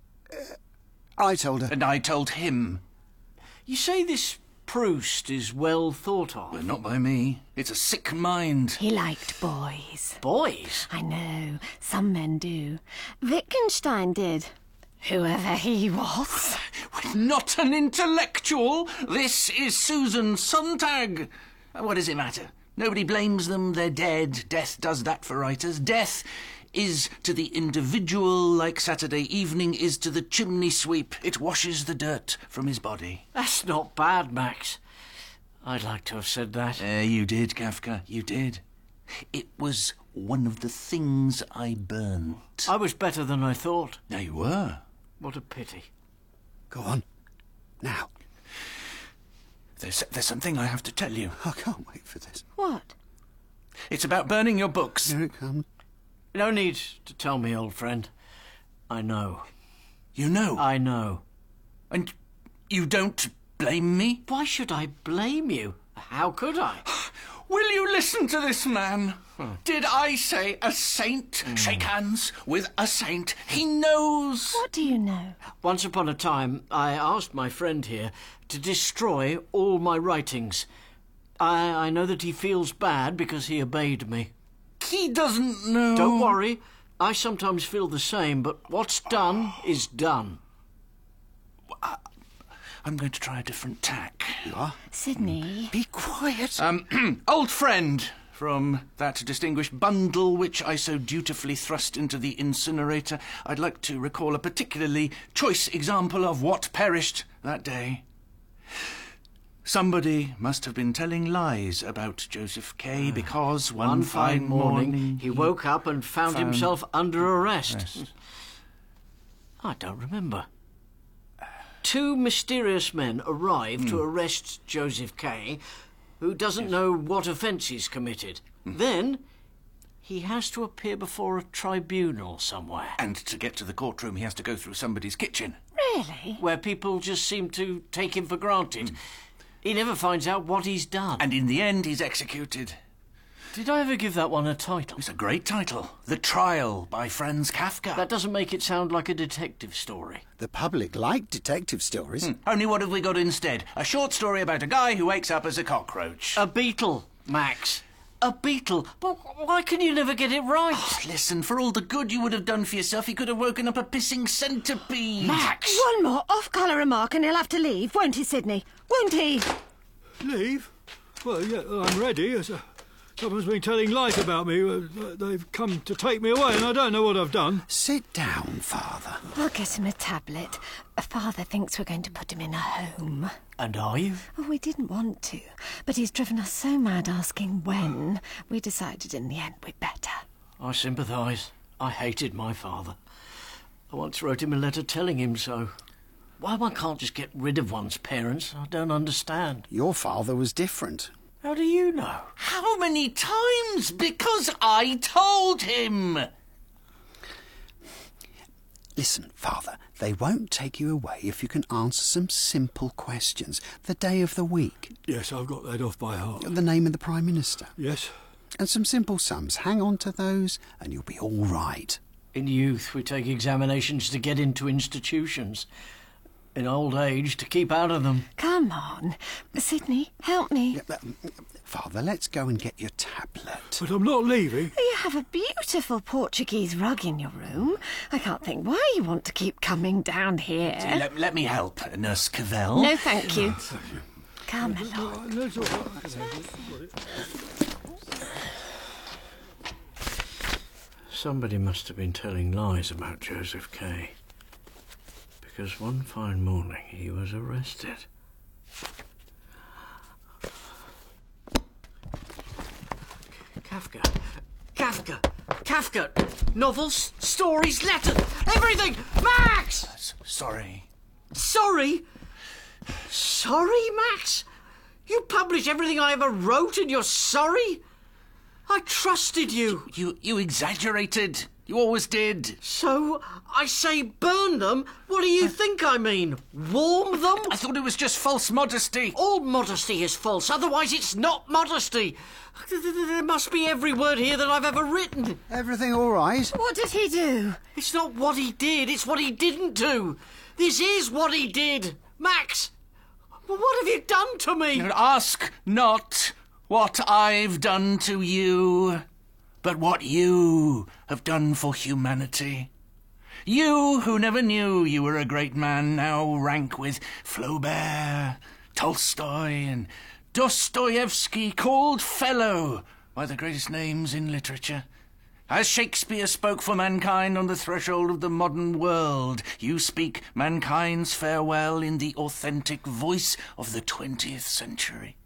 I told her. And I told him. You say this Proust is well thought Well, of. not by me. It's a sick mind. He liked boys. Boys? I know. Some men do. Wittgenstein did. Whoever he was. Not an intellectual. This is Susan Sontag. What does it matter? Nobody blames them. They're dead. Death does that for writers. Death is to the individual like Saturday evening is to the chimney sweep. It washes the dirt from his body. That's not bad, Max. I'd like to have said that. Uh, you did, Kafka. You did. It was one of the things I burnt. I was better than I thought. Now you were. What a pity. Go on. Now. There's, there's something I have to tell you. I can't wait for this. What? It's about burning your books. Here it comes. No need to tell me, old friend. I know. You know. I know. And you don't blame me? Why should I blame you? How could I? Will you listen to this man? Oh. Did I say a saint? Mm. Shake hands with a saint. He knows. What do you know? Once upon a time, I asked my friend here to destroy all my writings. I, I know that he feels bad because he obeyed me. He doesn't know. Don't worry. I sometimes feel the same, but what's done is done. I'm going to try a different tack. You are? Sidney. Be quiet. Um, old friend from that distinguished bundle which I so dutifully thrust into the incinerator, I'd like to recall a particularly choice example of what perished that day. Somebody must have been telling lies about Joseph K. because one, one fine, fine morning, morning he woke up and found, found himself under arrest. arrest. I don't remember. Two mysterious men arrive mm. to arrest Joseph K., who doesn't yes. know what offence he's committed. Mm. Then he has to appear before a tribunal somewhere. And to get to the courtroom, he has to go through somebody's kitchen. Really? Where people just seem to take him for granted. Mm. He never finds out what he's done. And in the end, he's executed. Did I ever give that one a title? It's a great title. The Trial by Franz Kafka. That doesn't make it sound like a detective story. The public like detective stories. Hmm. Only what have we got instead? A short story about a guy who wakes up as a cockroach. A beetle, Max. A beetle. But why can you never get it right? Oh, listen, for all the good you would have done for yourself, he could have woken up a pissing centipede. Max! One more off-colour remark and he'll have to leave, won't he, Sidney? Won't he? Leave? Well, yeah, I'm ready. As a... Someone's been telling lies about me. They've come to take me away and I don't know what I've done. Sit down, Father. I'll get him a tablet. Father thinks we're going to put him in a home. And are you? Oh, we didn't want to, but he's driven us so mad asking when, we decided in the end we'd better. I sympathise. I hated my father. I once wrote him a letter telling him so. Why one can't just get rid of one's parents, I don't understand. Your father was different. How do you know? How many times? Because I told him. Listen, Father, they won't take you away if you can answer some simple questions. The day of the week. Yes, I've got that off by heart. The name of the Prime Minister. Yes. And some simple sums. Hang on to those and you'll be all right. In youth, we take examinations to get into institutions. In old age, to keep out of them. Come on. Sidney, help me. Yeah, but, Father, let's go and get your tablet. But I'm not leaving. You have a beautiful Portuguese rug in your room. I can't think why you want to keep coming down here. Let, let me help, Nurse Cavell. No, thank you. Thank you. Come along. That's all right. Somebody must have been telling lies about Joseph K. Because one fine morning he was arrested. Kafka. Kafka. Kafka. Novels, stories, letters, everything! Max! Sorry. Sorry? Sorry, Max? You publish everything I ever wrote and you're sorry? I trusted you. You, you exaggerated. You always did. So, I say burn them? What do you think I mean? Warm them? I thought it was just false modesty. All modesty is false, otherwise it's not modesty. There must be every word here that I've ever written. Everything all right? What did he do? It's not what he did, it's what he didn't do. This is what he did. Max, what have you done to me? Ask not what I've done to you, but what you have done for humanity. You who never knew you were a great man now rank with Flaubert, Tolstoy and Dostoevsky, called fellow by the greatest names in literature. As Shakespeare spoke for mankind on the threshold of the modern world, you speak mankind's farewell in the authentic voice of the twentieth century.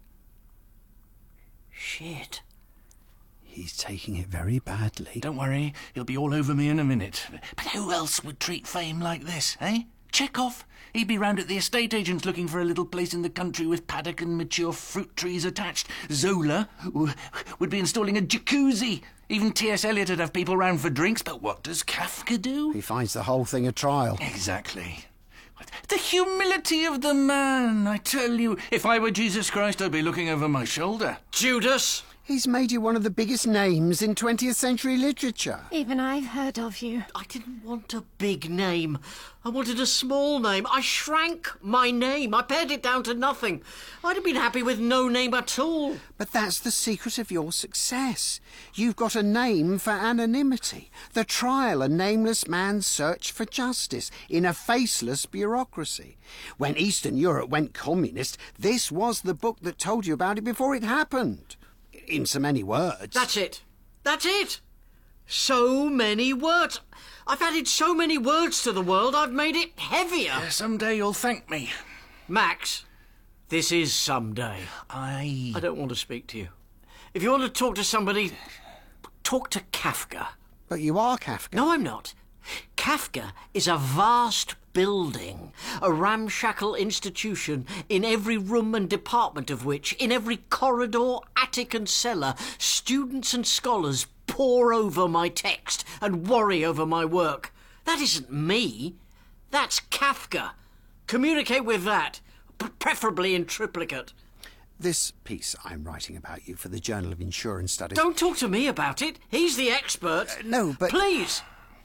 Shit. He's taking it very badly. Don't worry, he'll be all over me in a minute. But who else would treat fame like this, eh? Chekhov? He'd be round at the estate agents looking for a little place in the country with paddock and mature fruit trees attached. Zola would be installing a jacuzzi. Even T S Eliot would have people round for drinks. But what does Kafka do? He finds the whole thing a trial. Exactly. The humility of the man, I tell you. If I were Jesus Christ, I'd be looking over my shoulder. Judas! He's made you one of the biggest names in twentieth century literature. Even I've heard of you. I didn't want a big name. I wanted a small name. I shrank my name. I pared it down to nothing. I'd have been happy with no name at all. But that's the secret of your success. You've got a name for anonymity. The trial, a nameless man's search for justice in a faceless bureaucracy. When Eastern Europe went communist, this was the book that told you about it before it happened. In so many words. That's it. That's it. So many words. I've added so many words to the world, I've made it heavier. Uh, someday you'll thank me. Max, this is someday. I... I don't want to speak to you. If you want to talk to somebody, talk to Kafka. But you are Kafka. No, I'm not. Kafka is a vast building, a ramshackle institution in every room and department of which, in every corridor, attic and cellar, students and scholars pore over my text and worry over my work. That isn't me. That's Kafka. Communicate with that, p- preferably in triplicate. This piece I'm writing about you for the Journal of Insurance Studies... Don't talk to me about it. He's the expert. Uh, no, but... Please.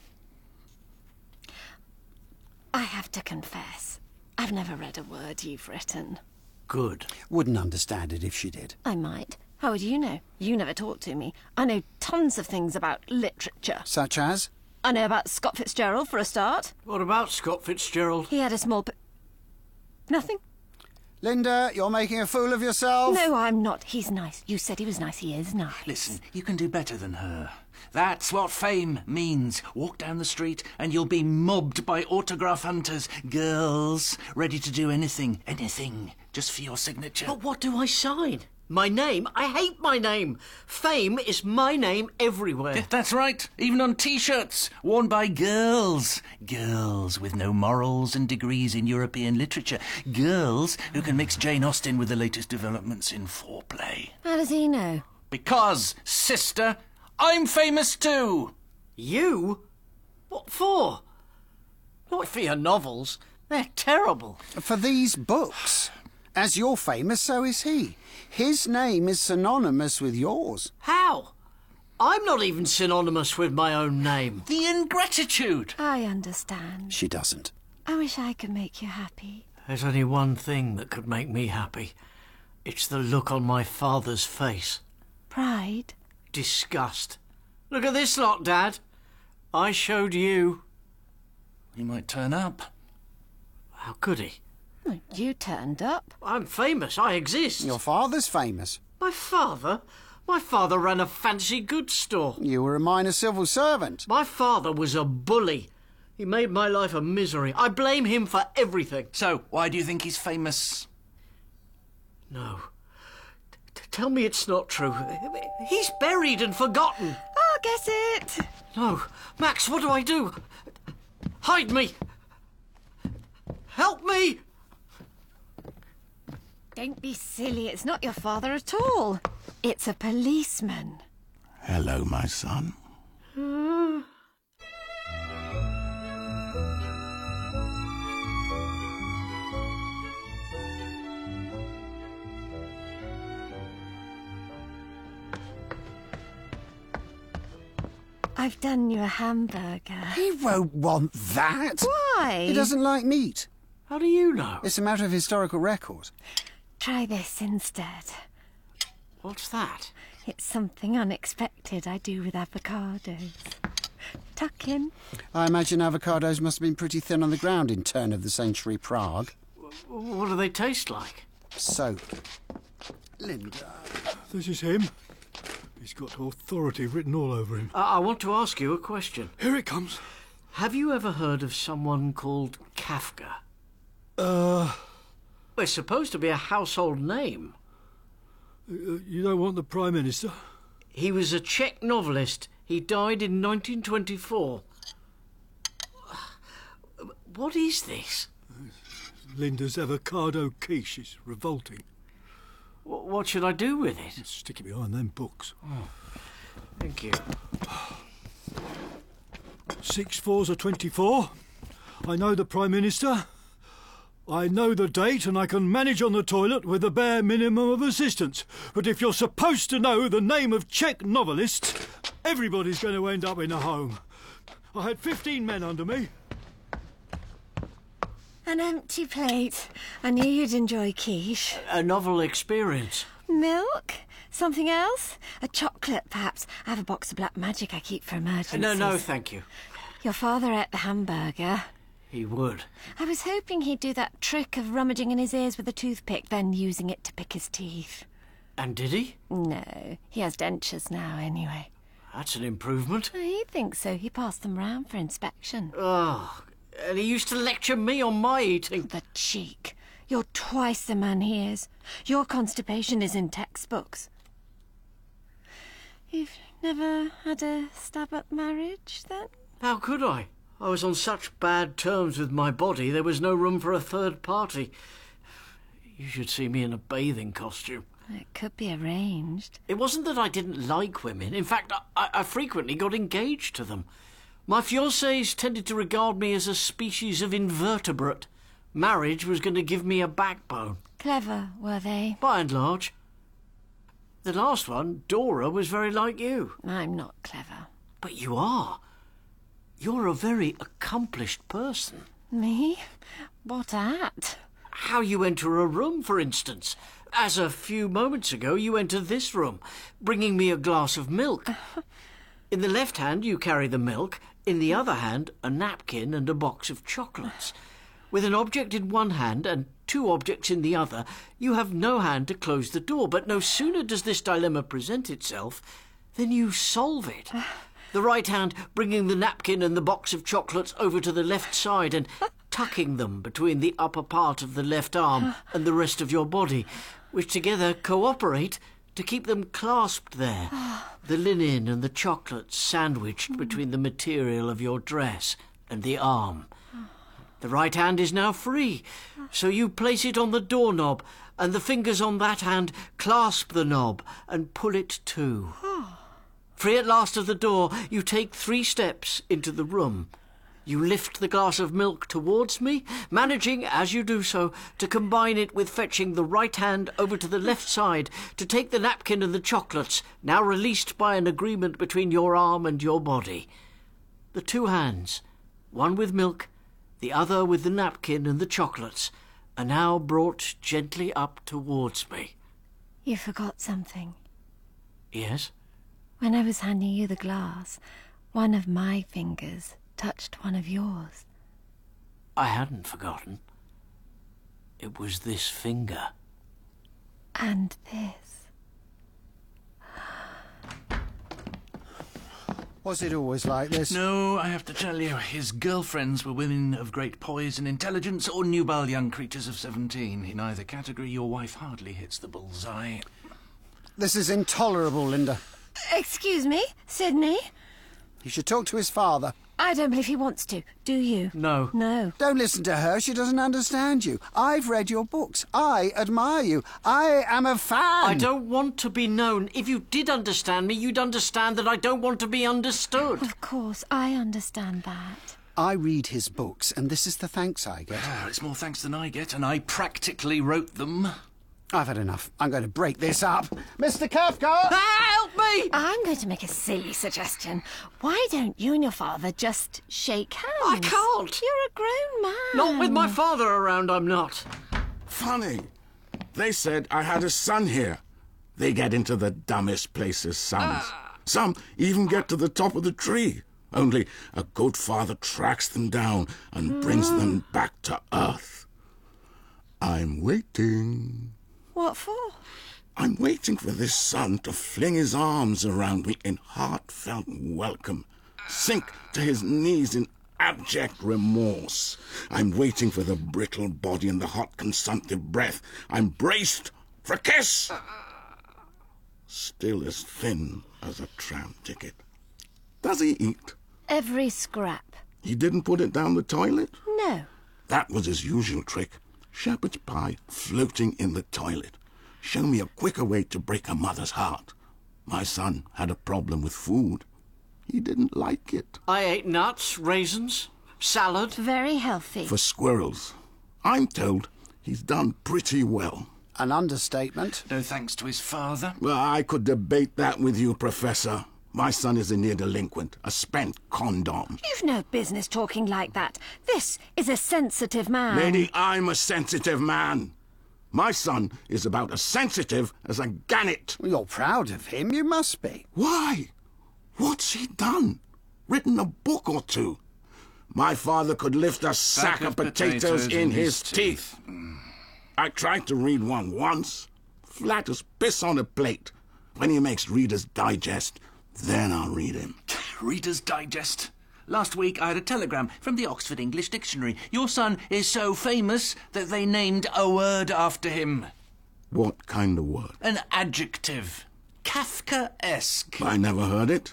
I have to confess, I've never read a word you've written. Good. Wouldn't understand it if she did. I might. How would you know? You never talked to me. I know tons of things about literature. Such as? I know about Scott Fitzgerald, for a start. What about Scott Fitzgerald? He had a small... P- Nothing? Linda, you're making a fool of yourself. No, I'm not. He's nice. You said he was nice. He is nice. Listen, you can do better than her. That's what fame means. Walk down the street and you'll be mobbed by autograph hunters. Girls, ready to do anything, anything, just for your signature. But what do I sign? My name? I hate my name. Fame is my name everywhere. That's right, even on T-shirts, worn by girls. Girls with no morals and degrees in European literature. Girls who can mix Jane Austen with the latest developments in foreplay. How does he know? Because, sister, I'm famous too. You? What for? Not for your novels. They're terrible. For these books. As you're famous, so is he. His name is synonymous with yours. How? I'm not even synonymous with my own name. The ingratitude. I understand. She doesn't. I wish I could make you happy. There's only one thing that could make me happy. It's the look on my father's face. Pride? Disgust. Look at this lot, Dad. I showed you. He might turn up. How could he? You turned up. I'm famous. I exist. Your father's famous. My father? My father ran a fancy goods store. You were a minor civil servant. My father was a bully. He made my life a misery. I blame him for everything. So, why do you think he's famous? No. T- tell me it's not true. He's buried and forgotten. Oh, guess it. No. Max, what do I do? Hide me. Help me. Don't be silly. It's not your father at all. It's a policeman. Hello, my son. Uh... I've done you a hamburger. He won't want that. Why? He doesn't like meat. How do you know? It's a matter of historical record. Try this instead. What's that? It's something unexpected I do with avocados. Tuck in. I imagine avocados must have been pretty thin on the ground in turn of the century Prague. What do they taste like? So, Linda... This is him. He's got authority written all over him. I, I want to ask you a question. Here it comes. Have you ever heard of someone called Kafka? Uh... It's supposed to be a household name. Uh, you don't want the Prime Minister? He was a Czech novelist. He died in nineteen twenty-four. What is this? Linda's avocado quiche is revolting. W- what should I do with it? Stick it behind them books. Oh, thank you. Six fours are twenty-four. I know the Prime Minister. I know the date and I can manage on the toilet with the bare minimum of assistance. But if you're supposed to know the name of Czech novelists, everybody's going to end up in a home. I had fifteen men under me. An empty plate. I knew you'd enjoy quiche. A novel experience. Milk? Something else? A chocolate, perhaps. I have a box of Black Magic I keep for emergencies. No, no, thank you. Your father ate the hamburger. He would. I was hoping he'd do that trick of rummaging in his ears with a toothpick, then using it to pick his teeth. And did he? No, he has dentures now, anyway. That's an improvement. He thinks so. He passed them round for inspection. Oh, and he used to lecture me on my eating. The cheek. You're twice the man he is. Your constipation is in textbooks. You've never had a stab at marriage, then? How could I? I was on such bad terms with my body, there was no room for a third party. You should see me in a bathing costume. It could be arranged. It wasn't that I didn't like women. In fact, I, I frequently got engaged to them. My fiancés tended to regard me as a species of invertebrate. Marriage was going to give me a backbone. Clever, were they? By and large. The last one, Dora, was very like you. I'm not clever. But you are. You're a very accomplished person. Me? What at? How you enter a room, for instance. As a few moments ago you entered this room, bringing me a glass of milk. In the left hand you carry the milk, in the other hand a napkin and a box of chocolates. With an object in one hand and two objects in the other, you have no hand to close the door. But no sooner does this dilemma present itself than you solve it. The right hand bringing the napkin and the box of chocolates over to the left side and tucking them between the upper part of the left arm and the rest of your body, which together cooperate to keep them clasped there, the linen and the chocolates sandwiched between the material of your dress and the arm. The right hand is now free, so you place it on the doorknob, and the fingers on that hand clasp the knob and pull it to. Free at last of the door, you take three steps into the room. You lift the glass of milk towards me, managing, as you do so, to combine it with fetching the right hand over to the left side to take the napkin and the chocolates, now released by an agreement between your arm and your body. The two hands, one with milk, the other with the napkin and the chocolates, are now brought gently up towards me. You forgot something. Yes? When I was handing you the glass, one of my fingers touched one of yours. I hadn't forgotten. It was this finger. And this. Was it always like this? No, I have to tell you, his girlfriends were women of great poise and intelligence or nubile young creatures of seventeen. In either category, your wife hardly hits the bullseye. This is intolerable, Linda. Excuse me, Sydney? You should talk to his father. I don't believe he wants to. Do you? No. No. Don't listen to her. She doesn't understand you. I've read your books. I admire you. I am a fan. I don't want to be known. If you did understand me, you'd understand that I don't want to be understood. Of course, I understand that. I read his books, and this is the thanks I get. Ah, it's more thanks than I get, and I practically wrote them. I've had enough. I'm going to break this up. Mister Kafka! Help me! I'm going to make a silly suggestion. Why don't you and your father just shake hands? I can't. You're a grown man. Not with my father around, I'm not. Funny. They said I had a son here. They get into the dumbest places, sons. Some even get to the top of the tree. Only a good father tracks them down and brings them back to earth. I'm waiting. What for? I'm waiting for this son to fling his arms around me in heartfelt welcome, sink to his knees in abject remorse. I'm waiting for the brittle body and the hot consumptive breath. I'm braced for a kiss. Still as thin as a tram ticket. Does he eat? Every scrap. He didn't put it down the toilet? No. That was his usual trick. Shepherd's pie floating in the toilet. Show me a quicker way to break a mother's heart. My son had a problem with food. He didn't like it. I ate nuts, raisins, salad. Very healthy. For squirrels. I'm told he's done pretty well. An understatement. No thanks to his father. Well, I could debate that with you, Professor. My son is a near delinquent, a spent condom. You've no business talking like that. This is a sensitive man. Lady, I'm a sensitive man. My son is about as sensitive as a gannet. Well, you're proud of him, you must be. Why? What's he done? Written a book or two? My father could lift a sack, sack of potatoes, potatoes in, in his, his teeth. teeth. I tried to read one once. Flat as piss on a plate. When he makes Reader's Digest, then I'll read him. Reader's Digest? Last week I had a telegram from the Oxford English Dictionary. Your son is so famous that they named a word after him. What kind of word? An adjective. Kafkaesque. I never heard it.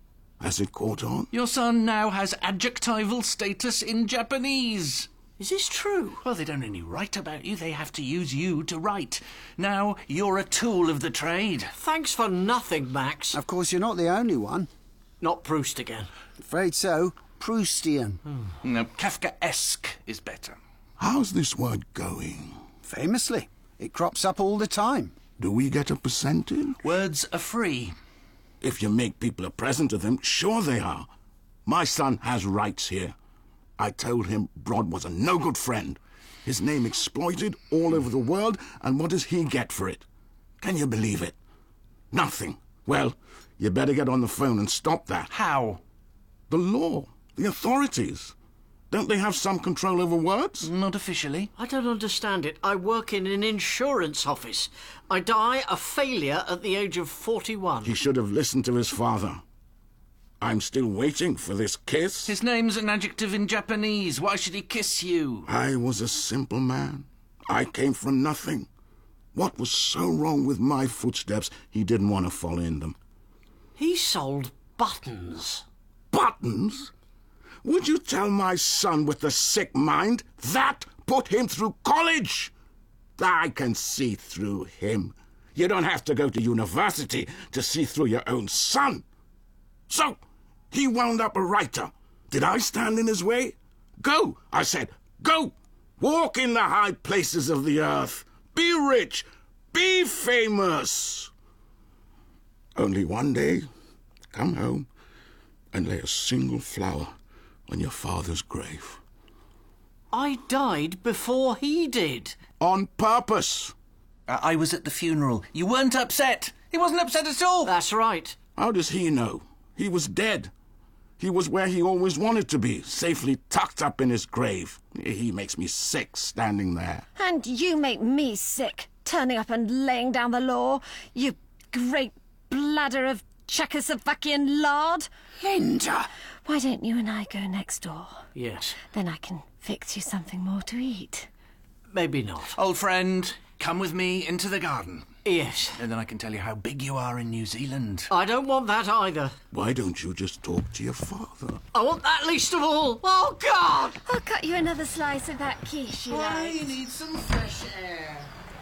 Has it caught on? Your son now has adjectival status in Japanese. Is this true? Well, they don't only write about you, they have to use you to write. Now you're a tool of the trade. Thanks for nothing, Max. Of course, you're not the only one. Not Proust again. Afraid so. Proustian. Hmm. No, Kafkaesque is better. How's this word going? Famously. It crops up all the time. Do we get a percentage? Words are free. If you make people a present of them, sure they are. My son has rights here. I told him Brod was a no-good friend. His name exploited all over the world, and what does he get for it? Can you believe it? Nothing. Well, you better get on the phone and stop that. How? The law. The authorities. Don't they have some control over words? Not officially. I don't understand it. I work in an insurance office. I die a failure at the age of forty-one. He should have listened to his father. I'm still waiting for this kiss. His name's an adjective in Japanese. Why should he kiss you? I was a simple man. I came from nothing. What was so wrong with my footsteps, he didn't want to follow in them. He sold buttons. Buttons? Would you tell my son with the sick mind that put him through college? I can see through him. You don't have to go to university to see through your own son. So, he wound up a writer. Did I stand in his way? Go, I said, go. Walk in the high places of the earth. Be rich. Be famous. Only one day, come home and lay a single flower on your father's grave. I died before he did. On purpose. Uh, I was at the funeral. You weren't upset. He wasn't upset at all. That's right. How does he know? He was dead. He was where he always wanted to be, safely tucked up in his grave. He makes me sick standing there. And you make me sick, turning up and laying down the law, you great bladder of Czechoslovakian lard. Linda! Why don't you and I go next door? Yes. Then I can fix you something more to eat. Maybe not. Old friend, come with me into the garden. Yes. And then I can tell you how big you are in New Zealand. I don't want that either. Why don't you just talk to your father? I want that least of all. Oh, God! I'll cut you another slice of that quiche you like. I need some fresh air.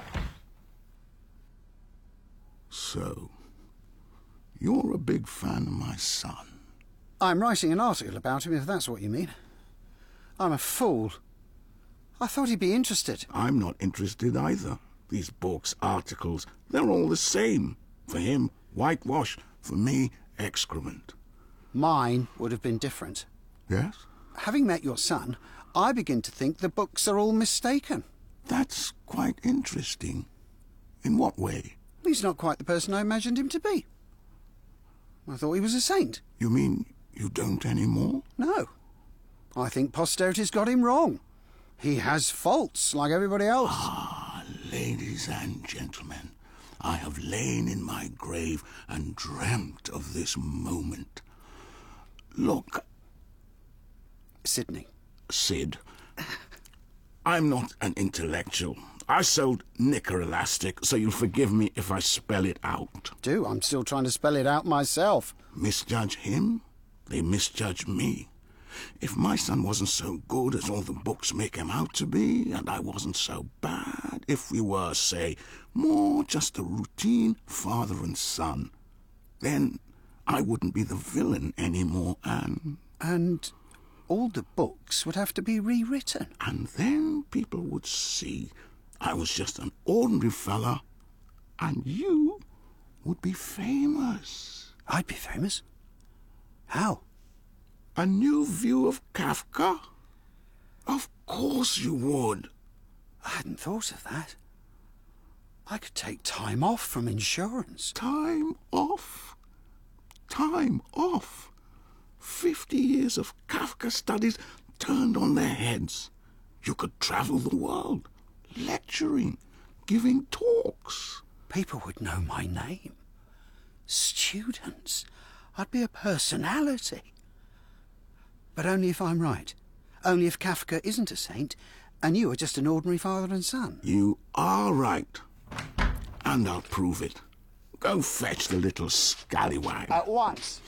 So, you're a big fan of my son. I'm writing an article about him, if that's what you mean. I'm a fool. I thought he'd be interested. I'm not interested either. These books, articles, they're all the same. For him, whitewash. For me, excrement. Mine would have been different. Yes? Having met your son, I begin to think the books are all mistaken. That's quite interesting. In what way? He's not quite the person I imagined him to be. I thought he was a saint. You mean you don't anymore? No. I think posterity's got him wrong. He has faults, like everybody else. Ah, ladies and gentlemen, I have lain in my grave and dreamt of this moment. Look... Sydney. Sid. I'm not an intellectual. I sold knicker elastic, so you'll forgive me if I spell it out. Do, I'm still trying to spell it out myself. Misjudge him, they misjudge me. If my son wasn't so good as all the books make him out to be, and I wasn't so bad, if we were, say, more just a routine father and son, then I wouldn't be the villain anymore, and... And all the books would have to be rewritten. And then people would see I was just an ordinary fella, and you would be famous. I'd be famous? How? A new view of Kafka? Of course you would. I hadn't thought of that. I could take time off from insurance. Time off? Time off? Fifty years of Kafka studies turned on their heads. You could travel the world, lecturing, giving talks. People would know my name. Students. I'd be a personality. But only if I'm right. Only if Kafka isn't a saint and you are just an ordinary father and son. You are right. And I'll prove it. Go fetch the little scallywag. At once.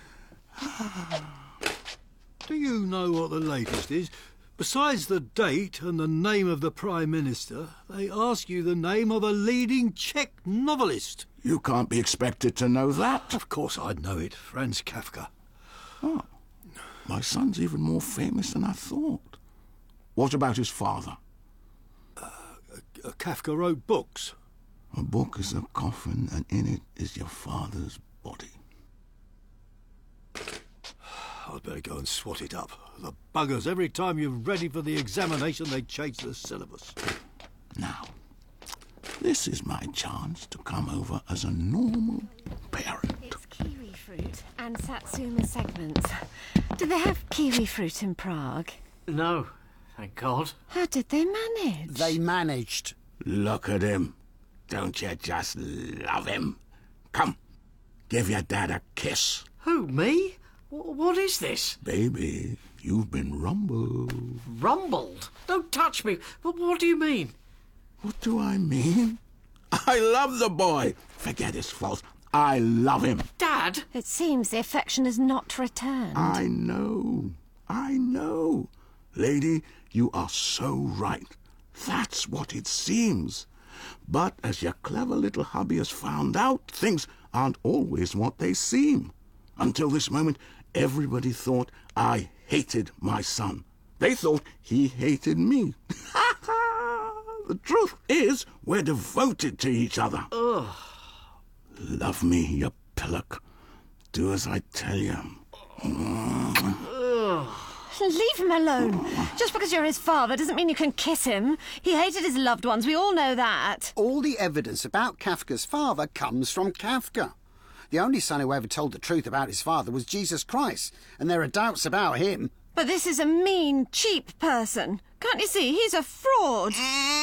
Do you know what the latest is? Besides the date and the name of the Prime Minister, they ask you the name of a leading Czech novelist. You can't be expected to know that. Of course I'd know it. Franz Kafka. Oh, my son's even more famous than I thought. What about his father? Uh, uh, Kafka wrote books. A book is a coffin, and in it is your father's body. I'd better go and swat it up. The buggers, every time you're ready for the examination, they change the syllabus. Now, this is my chance to come over as a normal parent. It's kiwi fruit and satsuma segments. Do they have kiwi fruit in Prague? No, thank God. How did they manage? They managed. Look at him. Don't you just love him? Come, give your dad a kiss. Who, me? W- what is this? Baby, you've been rumbled. Rumbled? Don't touch me. What, what do you mean? What do I mean? I love the boy. Forget his faults. I love him. Dad? It seems the affection is not returned. I know. I know. Lady, you are so right. That's what it seems. But as your clever little hubby has found out, things aren't always what they seem. Until this moment, everybody thought I hated my son. They thought he hated me. The truth is, we're devoted to each other. Ugh. Love me, you pillock. Do as I tell you. Ugh. Leave him alone. Just because you're his father doesn't mean you can kiss him. He hated his loved ones. We all know that. All the evidence about Kafka's father comes from Kafka. The only son who ever told the truth about his father was Jesus Christ, and there are doubts about him. But this is a mean, cheap person. Can't you see? He's a fraud.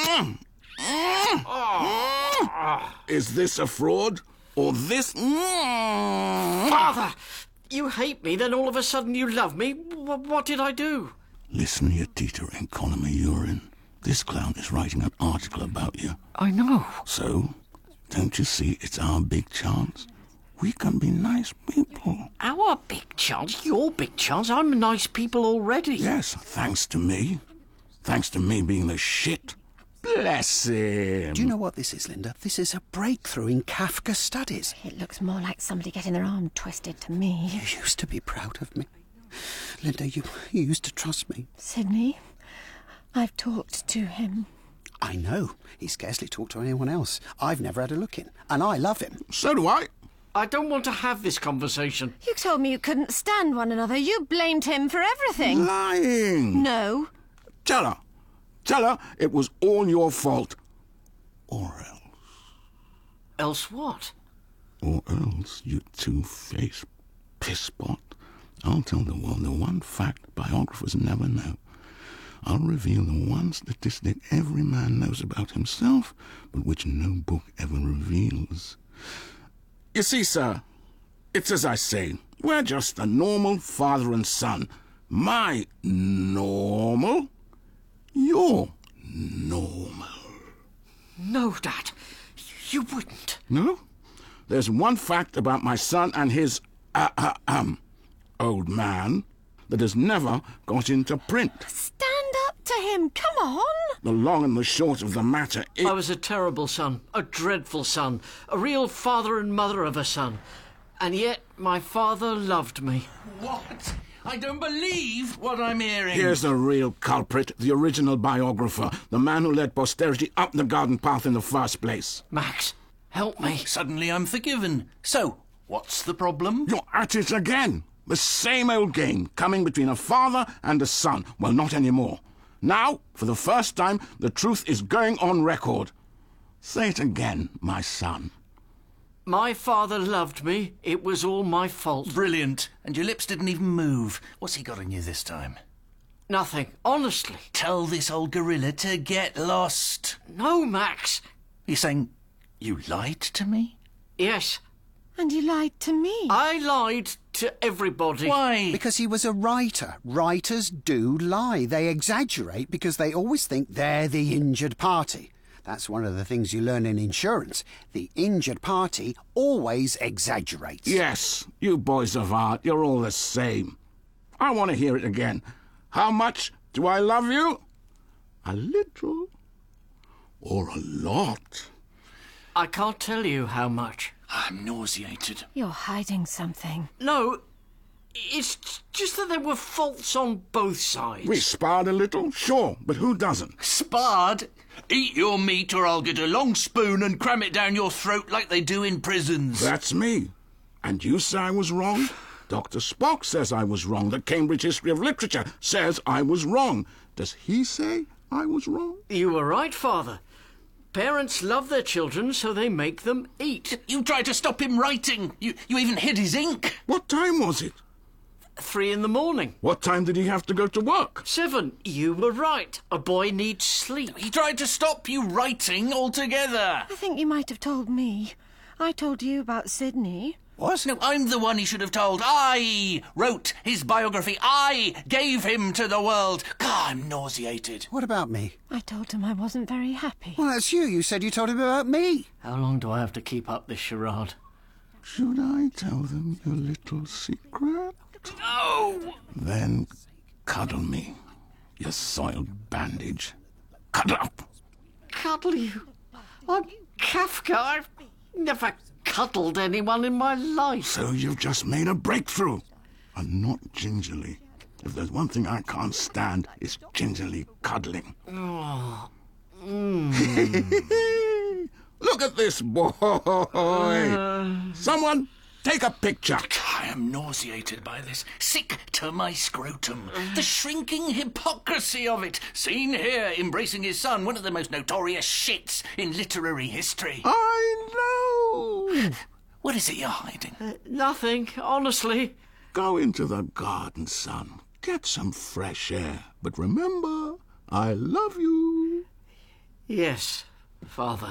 Is this a fraud? Or this... Father! You hate me, then all of a sudden you love me? W- what did I do? Listen, you teetering column of urine. This clown is writing an article about you. I know. So, don't you see it's our big chance? We can be nice people. Our big chance? Your big chance? I'm nice people already. Yes, thanks to me. Thanks to me being the shit. Bless him. Do you know what this is, Linda? This is a breakthrough in Kafka studies. It looks more like somebody getting their arm twisted to me. You used to be proud of me. Linda, you, you used to trust me. Sydney, I've talked to him. I know. He scarcely talked to anyone else. I've never had a look in. And I love him. So do I. I don't want to have this conversation. You told me you couldn't stand one another. You blamed him for everything. Lying. No. Tell her. Tell her it was all your fault. Or else. Else what? Or else, you two-faced pisspot. I'll tell the world the one fact biographers never know. I'll reveal the one statistic every man knows about himself, but which no book ever reveals. You see, sir, it's as I say. We're just a normal father and son. My normal... You're normal. No, Dad. You wouldn't. No? There's one fact about my son and his, uh, uh, um, old man that has never got into print. Stand up to him. Come on. The long and the short of the matter is... I was a terrible son, a dreadful son, a real father and mother of a son. And yet my father loved me. What? I don't believe what I'm hearing. Here's the real culprit, the original biographer, the man who led posterity up the garden path in the first place. Max, help me. Suddenly I'm forgiven. So, what's the problem? You're at it again. The same old game, coming between a father and a son. Well, not anymore. Now, for the first time, the truth is going on record. Say it again, my son. My father loved me. It was all my fault. Brilliant. And your lips didn't even move. What's he got on you this time? Nothing, honestly. Tell this old gorilla to get lost. No, Max. You're saying you lied to me? Yes. And you lied to me. I lied to everybody. Why? Because he was a writer. Writers do lie. They exaggerate because they always think they're the injured party. That's one of the things you learn in insurance. The injured party always exaggerates. Yes, you boys of art, you're all the same. I want to hear it again. How much do I love you? A little or a lot? I can't tell you how much. I'm nauseated. You're hiding something. No, it's just that there were faults on both sides. We sparred a little, sure, but who doesn't? Sparred? Eat your meat or I'll get a long spoon and cram it down your throat like they do in prisons. That's me. And you say I was wrong? Doctor Spock says I was wrong. The Cambridge History of Literature says I was wrong. Does he say I was wrong? You were right, Father. Parents love their children, so they make them eat. You tried to stop him writing. You, you even hid his ink. What time was it? Three in the morning. What time did he have to go to work? Seven. You were right. A boy needs sleep. He tried to stop you writing altogether. I think you might have told me. I told you about Sydney. What? No, I'm the one he should have told. I wrote his biography. I gave him to the world. God, I'm nauseated. What about me? I told him I wasn't very happy. Well, that's you. You said you told him about me. How long do I have to keep up this charade? Should I tell them your little secret? No! Then cuddle me, you soiled bandage. Cuddle up! Cuddle you? I'm Kafka. I've never cuddled anyone in my life. So you've just made a breakthrough. And not gingerly. If there's one thing I can't stand, it's gingerly cuddling. Oh. Mm. Look at this boy. Uh... Someone take a picture. I am nauseated by this. Sick to my scrotum. The shrinking hypocrisy of it. Seen here, embracing his son, one of the most notorious shits in literary history. I know. What is it you're hiding? Uh, nothing, honestly. Go into the garden, son. Get some fresh air. But remember, I love you. Yes, Father.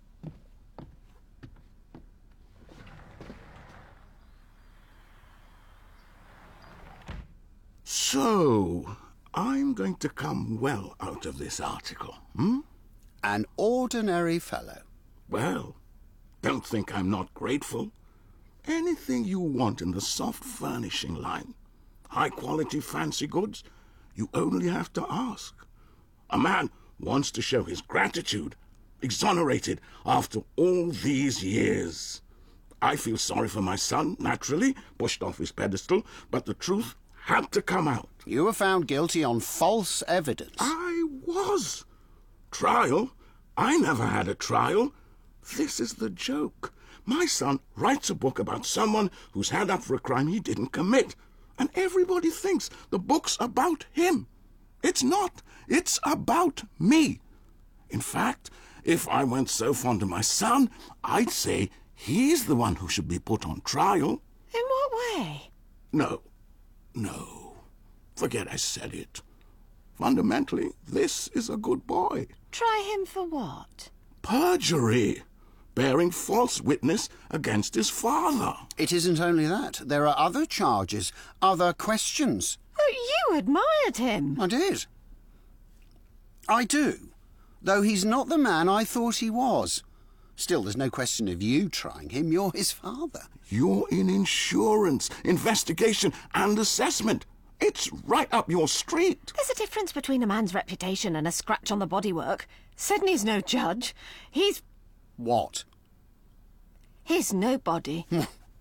So, I'm going to come well out of this article, hmm? An ordinary fellow. Well, don't think I'm not grateful. Anything you want in the soft furnishing line, high-quality fancy goods, you only have to ask. A man wants to show his gratitude, exonerated after all these years. I feel sorry for my son, naturally, pushed off his pedestal, but the truth had to come out. You were found guilty on false evidence. I was. Trial? I never had a trial. This is the joke. My son writes a book about someone who's had up for a crime he didn't commit. And everybody thinks the book's about him. It's not. It's about me. In fact, if I weren't so fond of my son, I'd say he's the one who should be put on trial. In what way? No. No. Forget I said it. Fundamentally, this is a good boy. Try him for what? Perjury. Bearing false witness against his father. It isn't only that. There are other charges, other questions. Oh, you admired him. I did. I do. Though he's not the man I thought he was. Still, there's no question of you trying him. You're his father. You're in insurance, investigation and assessment. It's right up your street. There's a difference between a man's reputation and a scratch on the bodywork. Sydney's no judge. He's... What? He's nobody.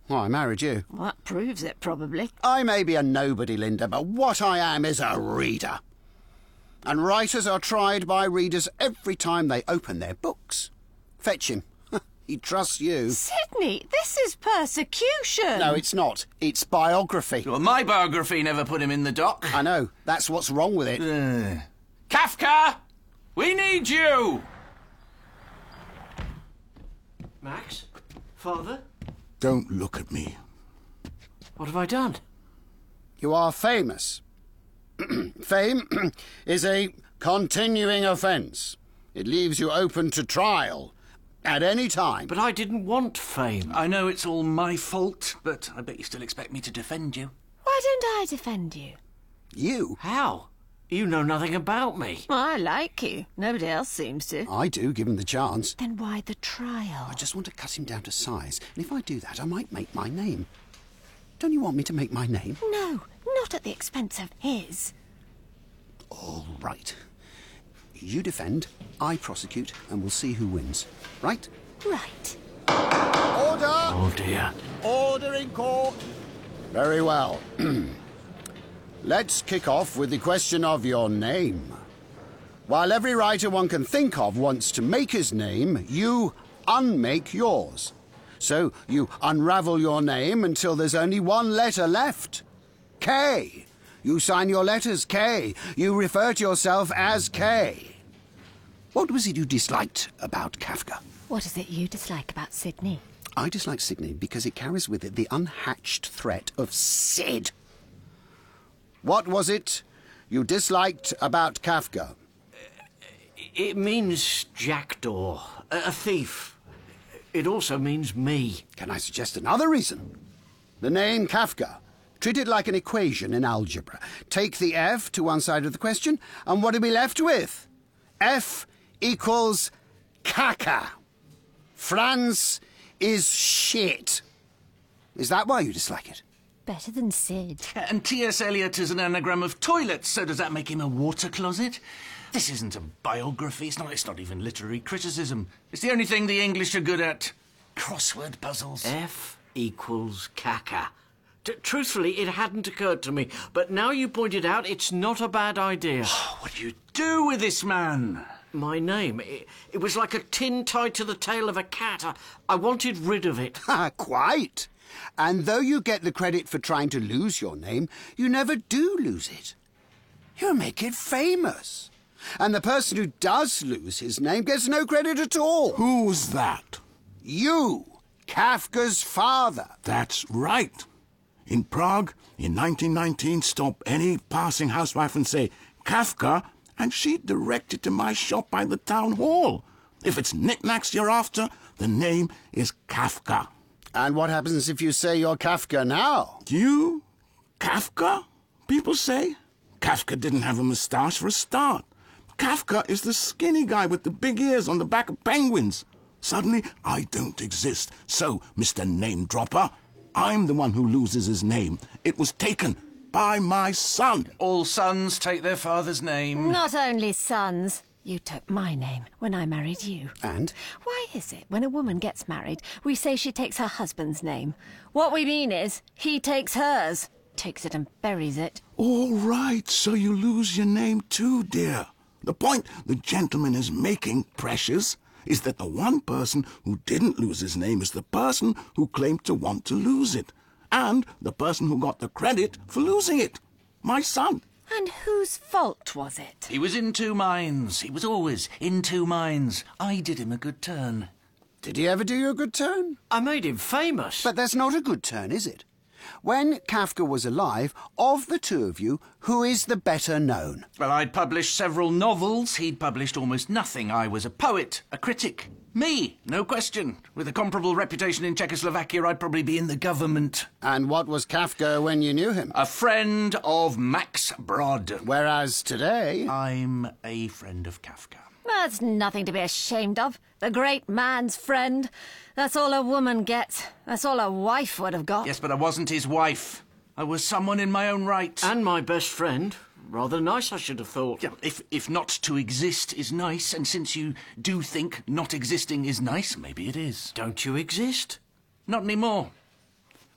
Well, I married you. Well, that proves it, probably. I may be a nobody, Linda, but what I am is a reader. And writers are tried by readers every time they open their books. Fetch him. He trusts you. Sydney, this is persecution. No, it's not. It's biography. Well, my biography never put him in the dock. I know. That's what's wrong with it. Uh, Kafka! We need you! Max? Father? Don't look at me. What have I done? You are famous. Fame is a continuing offence. It leaves you open to trial at any time. But I didn't want fame. I know it's all my fault, but I bet you still expect me to defend you. Why don't I defend you? You? How? You know nothing about me. Well, I like you. Nobody else seems to. I do, given the chance. Then why the trial? I just want to cut him down to size, and if I do that, I might make my name. Don't you want me to make my name? No, not at the expense of his. All right. You defend, I prosecute, and we'll see who wins. Right? Right. Order! Oh, dear. Order in court! Very well. Let's kick off with the question of your name. While every writer one can think of wants to make his name, you unmake yours. So you unravel your name until there's only one letter left. K. You sign your letters K. You refer to yourself as K. What was it you disliked about Kafka? What is it you dislike about Sydney? I dislike Sydney because it carries with it the unhatched threat of Sid. What was it you disliked about Kafka? It means jackdaw, a a thief. It also means me. Can I suggest another reason? The name Kafka. Treat it like an equation in algebra. Take the F to one side of the question, and what are we left with? F equals caca. France is shit. Is that why you dislike it? Better than Sid. And T S Eliot is an anagram of toilet, so does that make him a water closet? This isn't a biography, it's not, it's not even literary criticism. It's the only thing the English are good at. Crossword puzzles. F equals caca. T- truthfully, it hadn't occurred to me, but now you point it out, it's not a bad idea. What do you do with this man? My name, it, it was like a tin tied to the tail of a cat. I, I wanted rid of it. Ah, quite. And though you get the credit for trying to lose your name, you never do lose it. You make it famous. And the person who does lose his name gets no credit at all. Who's that? You, Kafka's father. That's right. In Prague, in nineteen nineteen, stop any passing housewife and say, Kafka, and she'd direct it to my shop by the town hall. If it's knickknacks you're after, the name is Kafka. And what happens if you say you're Kafka now? You? Kafka? People say. Kafka didn't have a moustache for a start. Kafka is the skinny guy with the big ears on the back of penguins. Suddenly, I don't exist. So, Mister Name Dropper, I'm the one who loses his name. It was taken by my son. All sons take their father's name. Not only sons. You took my name when I married you. And? Why is it when a woman gets married, we say she takes her husband's name? What we mean is, he takes hers. Takes it and buries it. All right, so you lose your name too, dear. The point the gentleman is making, Precious, is that the one person who didn't lose his name is the person who claimed to want to lose it. And the person who got the credit for losing it. My son. And whose fault was it? He was in two minds. He was always in two minds. I did him a good turn. Did he ever do you a good turn? I made him famous. But that's not a good turn, is it? When Kafka was alive, of the two of you, who is the better known? Well, I'd published several novels. He'd published almost nothing. I was a poet, a critic. Me, no question. With a comparable reputation in Czechoslovakia, I'd probably be in the government. And what was Kafka when you knew him? A friend of Max Brod. Whereas today... I'm a friend of Kafka. That's nothing to be ashamed of. The great man's friend. That's all a woman gets. That's all a wife would have got. Yes, but I wasn't his wife. I was someone in my own right. And my best friend. Rather nice, I should have thought. Yeah, if, if not to exist is nice, and since you do think not existing is nice, maybe it is. Don't you exist? Not anymore.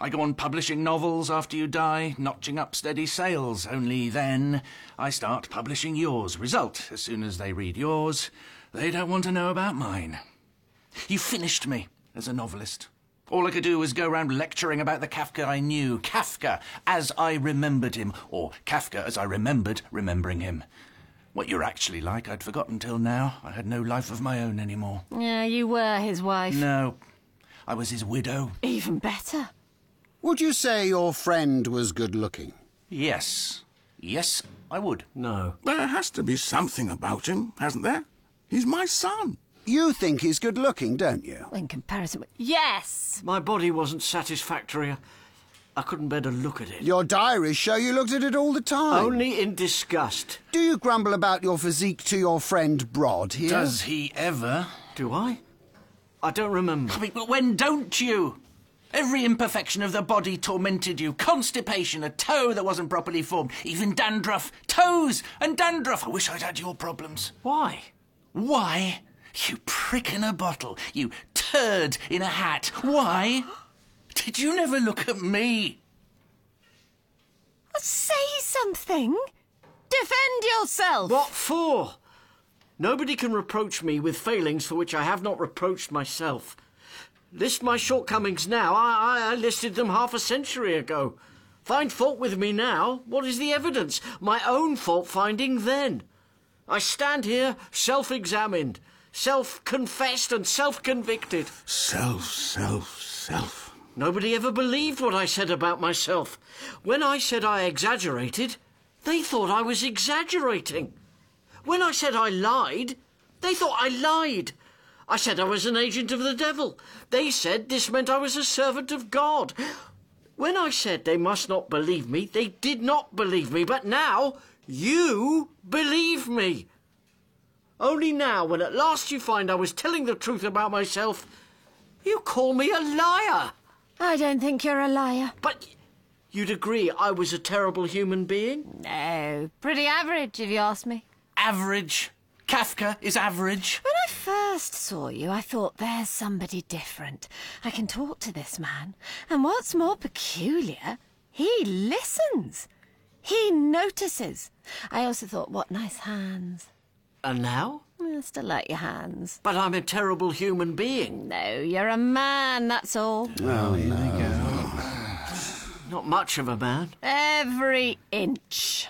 I go on publishing novels after you die, notching up steady sales. Only then I start publishing yours. Result, as soon as they read yours, they don't want to know about mine. You finished me as a novelist. All I could do was go around lecturing about the Kafka I knew. Kafka as I remembered him. Or Kafka as I remembered remembering him. What you're actually like I'd forgotten till now. I had no life of my own anymore. Yeah, you were his wife. No, I was his widow. Even better. Would you say your friend was good-looking? Yes. Yes, I would. No. There has to be something about him, hasn't there? He's my son. You think he's good-looking, don't you? In comparison with... Yes! My body wasn't satisfactory. I couldn't bear to look at it. Your diaries show you looked at it all the time. Only in disgust. Do you grumble about your physique to your friend Brod here? Does he ever? Do I? I don't remember. I mean, but when don't you? Every imperfection of the body tormented you. Constipation, a toe that wasn't properly formed, even dandruff. Toes and dandruff. I wish I'd had your problems. Why? Why? You prick in a bottle. You turd in a hat. Why? Did you never look at me? Say something. Defend yourself. What for? Nobody can reproach me with failings for which I have not reproached myself. List my shortcomings now. I, I, I listed them half a century ago. Find fault with me now. What is the evidence? My own fault-finding then. I stand here self-examined, self-confessed and self-convicted. Self, self, self. Nobody ever believed what I said about myself. When I said I exaggerated, they thought I was exaggerating. When I said I lied, they thought I lied. I said I was an agent of the devil. They said this meant I was a servant of God. When I said they must not believe me, they did not believe me. But now, you believe me. Only now, when at last you find I was telling the truth about myself, you call me a liar. I don't think you're a liar. But you'd agree I was a terrible human being? No, pretty average, if you ask me. Average. Kafka is average. When I first saw you, I thought, there's somebody different. I can talk to this man. And what's more peculiar, he listens. He notices. I also thought, what nice hands. And now? I still like your hands. But I'm a terrible human being. No, you're a man, that's all. Oh, no. Not much of a man. Every inch.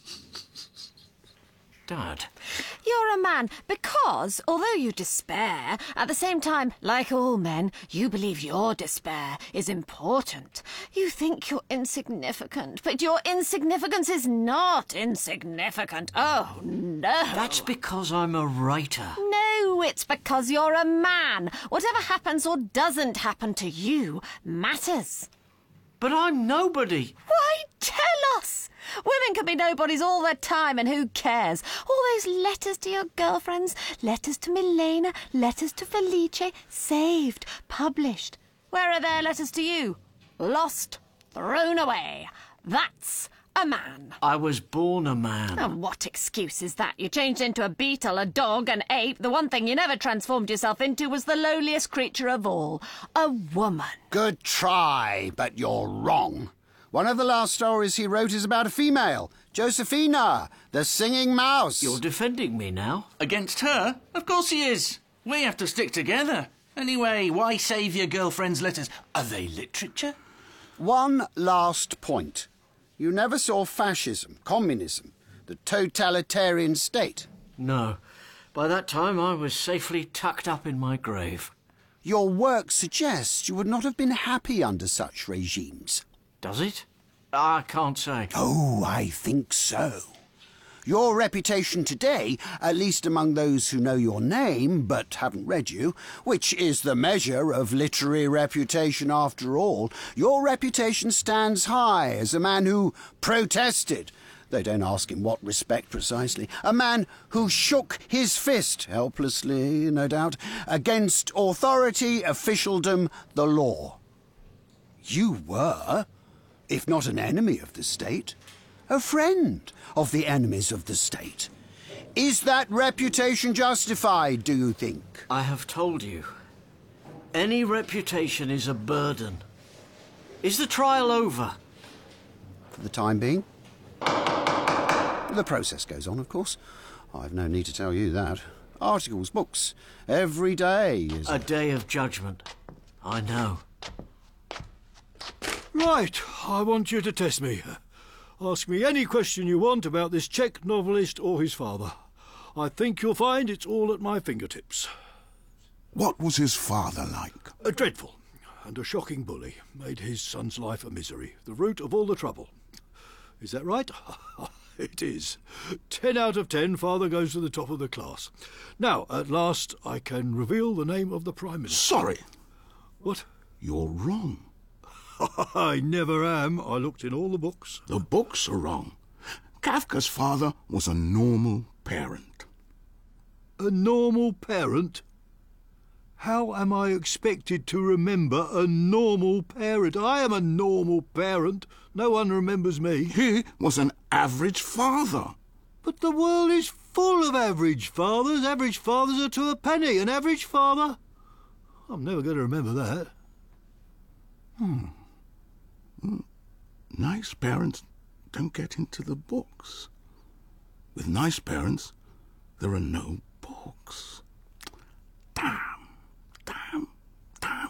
Dad. You're a man because, although you despair, at the same time, like all men, you believe your despair is important. You think you're insignificant, but your insignificance is not insignificant. Oh, no. That's because I'm a writer. No, it's because you're a man. Whatever happens or doesn't happen to you matters. But I'm nobody. Why, tell us! Women can be nobodies all the time, and who cares? All those letters to your girlfriends, letters to Milena, letters to Felice, saved, published. Where are their letters to you? Lost, thrown away. That's a man. I was born a man. And what excuse is that? You changed into a beetle, a dog, an ape. The one thing you never transformed yourself into was the lowliest creature of all, a woman. Good try, but you're wrong. One of the last stories he wrote is about a female, Josephina, the singing mouse. You're defending me now? Against her? Of course he is. We have to stick together. Anyway, why save your girlfriend's letters? Are they literature? One last point. You never saw fascism, communism, the totalitarian state. No. By that time, I was safely tucked up in my grave. Your work suggests you would not have been happy under such regimes. Does it? I can't say. Oh, I think so. Your reputation today, at least among those who know your name but haven't read you, which is the measure of literary reputation after all, your reputation stands high as a man who protested. They don't ask in what respect precisely. A man who shook his fist, helplessly, no doubt, against authority, officialdom, the law. You were, if not an enemy of the state, a friend of the enemies of the state. Is that reputation justified, do you think? I have told you. Any reputation is a burden. Is the trial over? For the time being. The process goes on, of course. I've no need to tell you that. Articles, books, every day is... A day of judgment. I know. Right, I want you to test me. Ask me any question you want about this Czech novelist or his father. I think you'll find it's all at my fingertips. What was his father like? A dreadful and a shocking bully. Made his son's life a misery. The root of all the trouble. Is that right? It is. Ten out of ten, father goes to the top of the class. Now, at last, I can reveal the name of the Prime Minister. Sorry. What? You're wrong. I never am. I looked in all the books. The books are wrong. Kafka's father was a normal parent. A normal parent? How am I expected to remember a normal parent? I am a normal parent. No one remembers me. He was an average father. But the world is full of average fathers. Average fathers are to a penny. An average father? I'm never going to remember that. Hmm. Mm. Nice parents don't get into the books. With nice parents, there are no books. Damn. Damn, damn.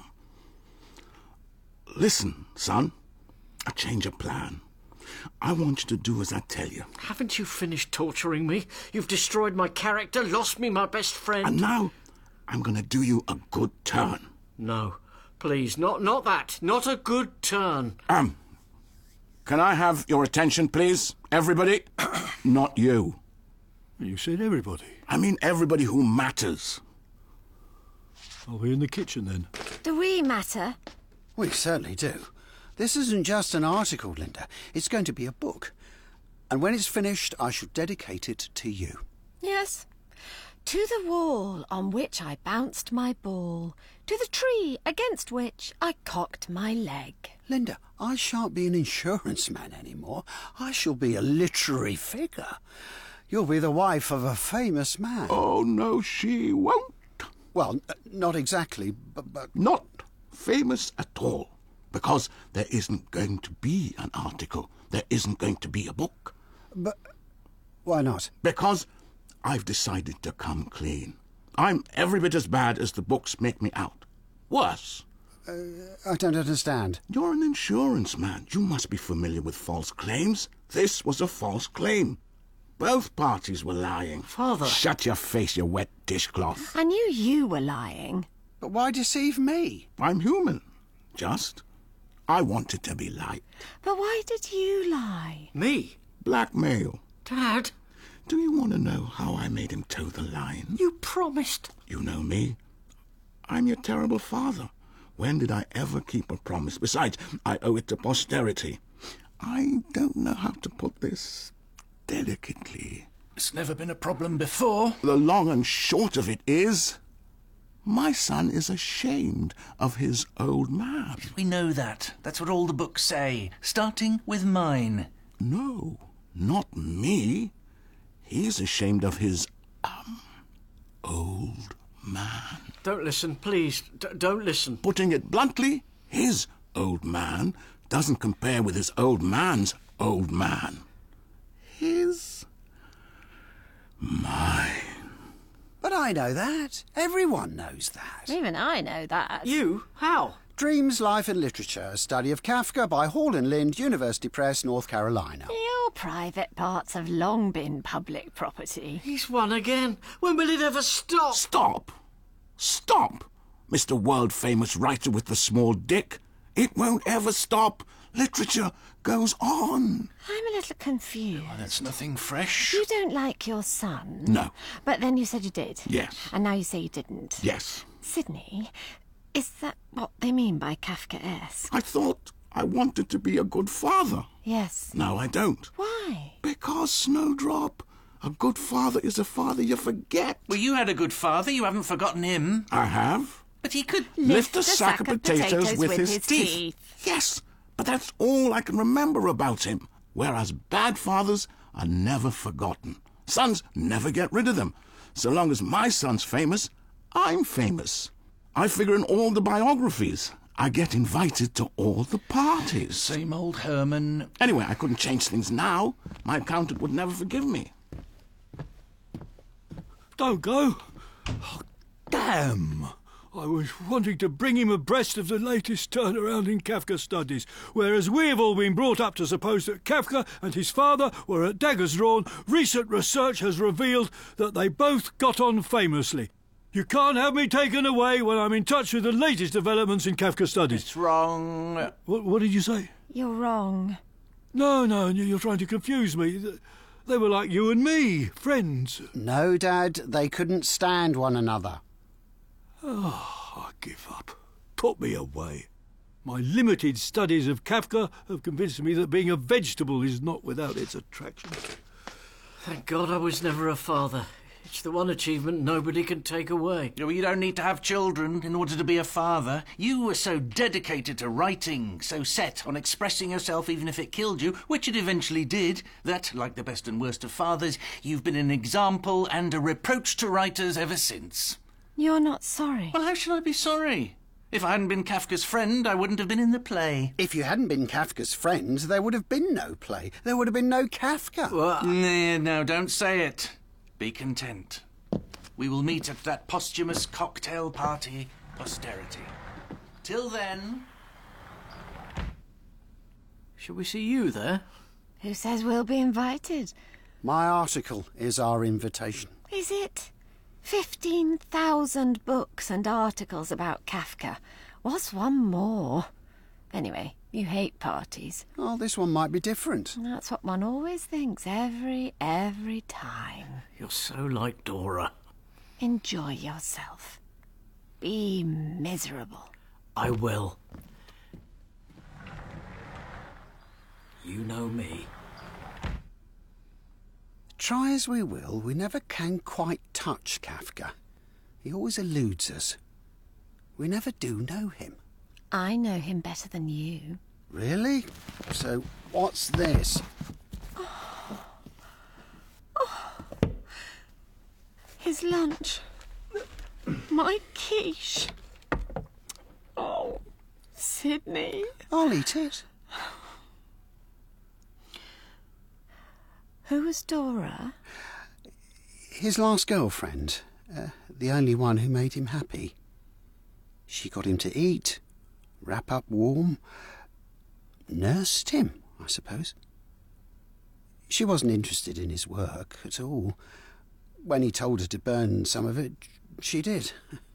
Listen, son, I change of plan. I want you to do as I tell you. Haven't you finished torturing me? You've destroyed my character, lost me my best friend. And now, I'm going to do you a good turn. No, please, not not that. Not a good turn. Um, can I have your attention, please? Everybody? Not you. You said everybody. I mean everybody who matters. I'll be in the kitchen then. Do we matter? We certainly do. This isn't just an article, Linda. It's going to be a book. And when it's finished, I shall dedicate it to you. Yes. To the wall on which I bounced my ball. To the tree against which I cocked my leg. Linda, I shan't be an insurance man anymore. I shall be a literary figure. You'll be the wife of a famous man. Oh, no, she won't. Well, not exactly, but... but... Not famous at all. Because there isn't going to be an article. There isn't going to be a book. But why not? Because I've decided to come clean. I'm every bit as bad as the books make me out. Worse. Uh, I don't understand. You're an insurance man. You must be familiar with false claims. This was a false claim. Both parties were lying. Father. Shut your face, you wet dishcloth. I knew you were lying. But why deceive me? I'm human. Just. I wanted to be liked. But why did you lie? Me? Blackmail. Dad? Do you want to know how I made him toe the line? You promised. You know me. I'm your terrible father. When did I ever keep a promise? Besides, I owe it to posterity. I don't know how to put this delicately. It's never been a problem before. The long and short of it is, my son is ashamed of his old man. We know that. That's what all the books say, starting with mine. No, not me. He's ashamed of his, um, old man. Don't listen, please. D- don't listen. Putting it bluntly, his old man doesn't compare with his old man's old man. His... mine. But I know that. Everyone knows that. Even I know that. You? How? Dreams, Life and Literature, a study of Kafka by Hall and Lind, University Press, North Carolina. Your private parts have long been public property. He's won again. When will it ever stop? Stop! Stop! Mister World-famous writer with the small dick. It won't ever stop. Literature goes on. I'm a little confused. Well, that's nothing fresh. You don't like your son? No. But then you said you did. Yes. And now you say you didn't. Yes. Sydney, is that what they mean by Kafkaesque? I thought I wanted to be a good father. Yes. No, I don't. Why? Because, Snowdrop, a good father is a father you forget. Well, you had a good father. You haven't forgotten him. I have. But he could Lift, a sack, of potatoes, with, his, teeth. teeth. Yes, but that's all I can remember about him. Whereas bad fathers are never forgotten. Sons never get rid of them. So long as my son's famous, I'm famous. I figure in all the biographies. I get invited to all the parties. Same old Herman. Anyway, I couldn't change things now. My accountant would never forgive me. Don't go. Oh, damn. I was wanting to bring him abreast of the latest turnaround in Kafka studies, whereas we've all been brought up to suppose that Kafka and his father were at daggers drawn. Recent research has revealed that they both got on famously. You can't have me taken away when I'm in touch with the latest developments in Kafka studies. It's wrong. What, what did you say? You're wrong. No, no, you're trying to confuse me. They were like you and me, friends. No, Dad, they couldn't stand one another. Oh, I give up. Put me away. My limited studies of Kafka have convinced me that being a vegetable is not without its attractions. Thank God I was never a father. It's the one achievement nobody can take away. You know, you don't need to have children in order to be a father. You were so dedicated to writing, so set on expressing yourself even if it killed you, which it eventually did, that, like the best and worst of fathers, you've been an example and a reproach to writers ever since. You're not sorry. Well, how should I be sorry? If I hadn't been Kafka's friend, I wouldn't have been in the play. If you hadn't been Kafka's friend, there would have been no play. There would have been no Kafka. Well, Nah, no, don't say it. Be content. We will meet at that posthumous cocktail party, posterity. Till then... shall we see you there? Who says we'll be invited? My article is our invitation. Is it? Fifteen thousand books and articles about Kafka. What's one more? Anyway, you hate parties. Oh, this one might be different. That's what one always thinks, every, every time. You're so like Dora. Enjoy yourself. Be miserable. I will. You know me. Try as we will, we never can quite touch Kafka. He always eludes us. We never do know him. I know him better than you. Really? So, what's this? Oh. Oh. His lunch. My quiche. Oh, Sydney. I'll eat it. Who was Dora? His last girlfriend. Uh, the only one who made him happy. She got him to eat, wrap up warm, nursed him, I suppose. She wasn't interested in his work at all. When he told her to burn some of it, she did.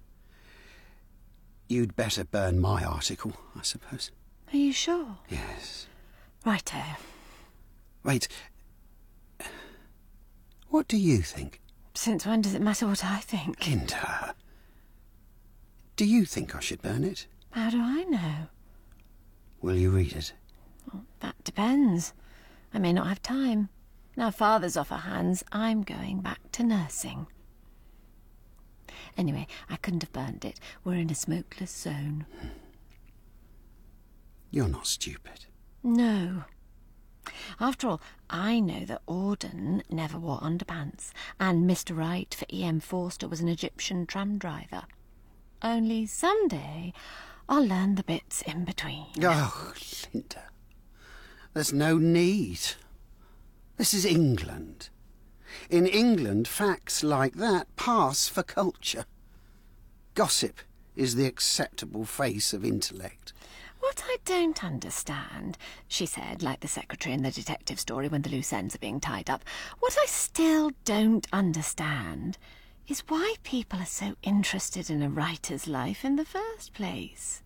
You'd better burn my article, I suppose. Are you sure? Yes. Righto. Wait. What do you think? Since when does it matter what I think? Linda. Do you think I should burn it? How do I know? Will you read it? Well, that depends. I may not have time. Now Father's off our hands, I'm going back to nursing. Anyway, I couldn't have burned it. We're in a smokeless zone. You're not stupid. No. After all, I know that Auden never wore underpants, and Mister Wright for E M Forster was an Egyptian tram driver. Only someday I'll learn the bits in between. Oh, Linda. There's no need. This is England. In England, facts like that pass for culture. Gossip is the acceptable face of intellect. What I don't understand, she said, like the secretary in the detective story when the loose ends are being tied up, what I still don't understand is why people are so interested in a writer's life in the first place.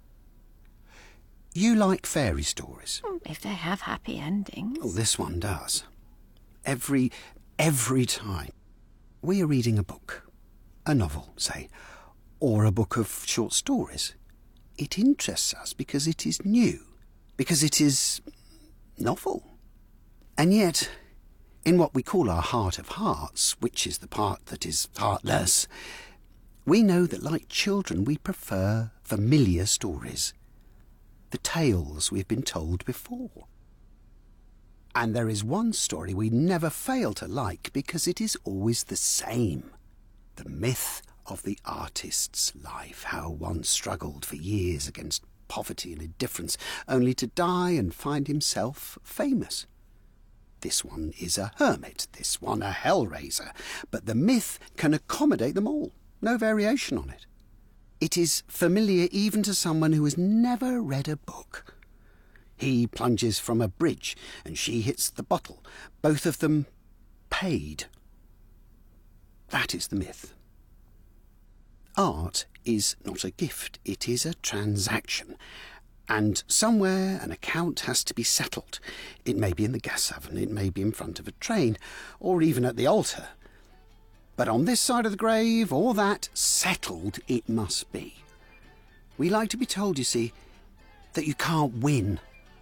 You like fairy stories? If they have happy endings. Oh, this one does. Every, every time. We are reading a book, a novel, say, or a book of short stories. It interests us because it is new, because it is novel. And yet, in what we call our heart of hearts, which is the part that is heartless, we know that like children we prefer familiar stories, the tales we've been told before. And there is one story we never fail to like because it is always the same, the myth of the artist's life, how one struggled for years against poverty and indifference, only to die and find himself famous. This one is a hermit, this one a hellraiser, but the myth can accommodate them all, no variation on it. It is familiar even to someone who has never read a book. He plunges from a bridge and she hits the bottle, both of them paid. That is the myth. Art is not a gift, it is a transaction. And somewhere an account has to be settled. It may be in the gas oven, it may be in front of a train, or even at the altar. But on this side of the grave, or that, settled it must be. We like to be told, you see, that you can't win.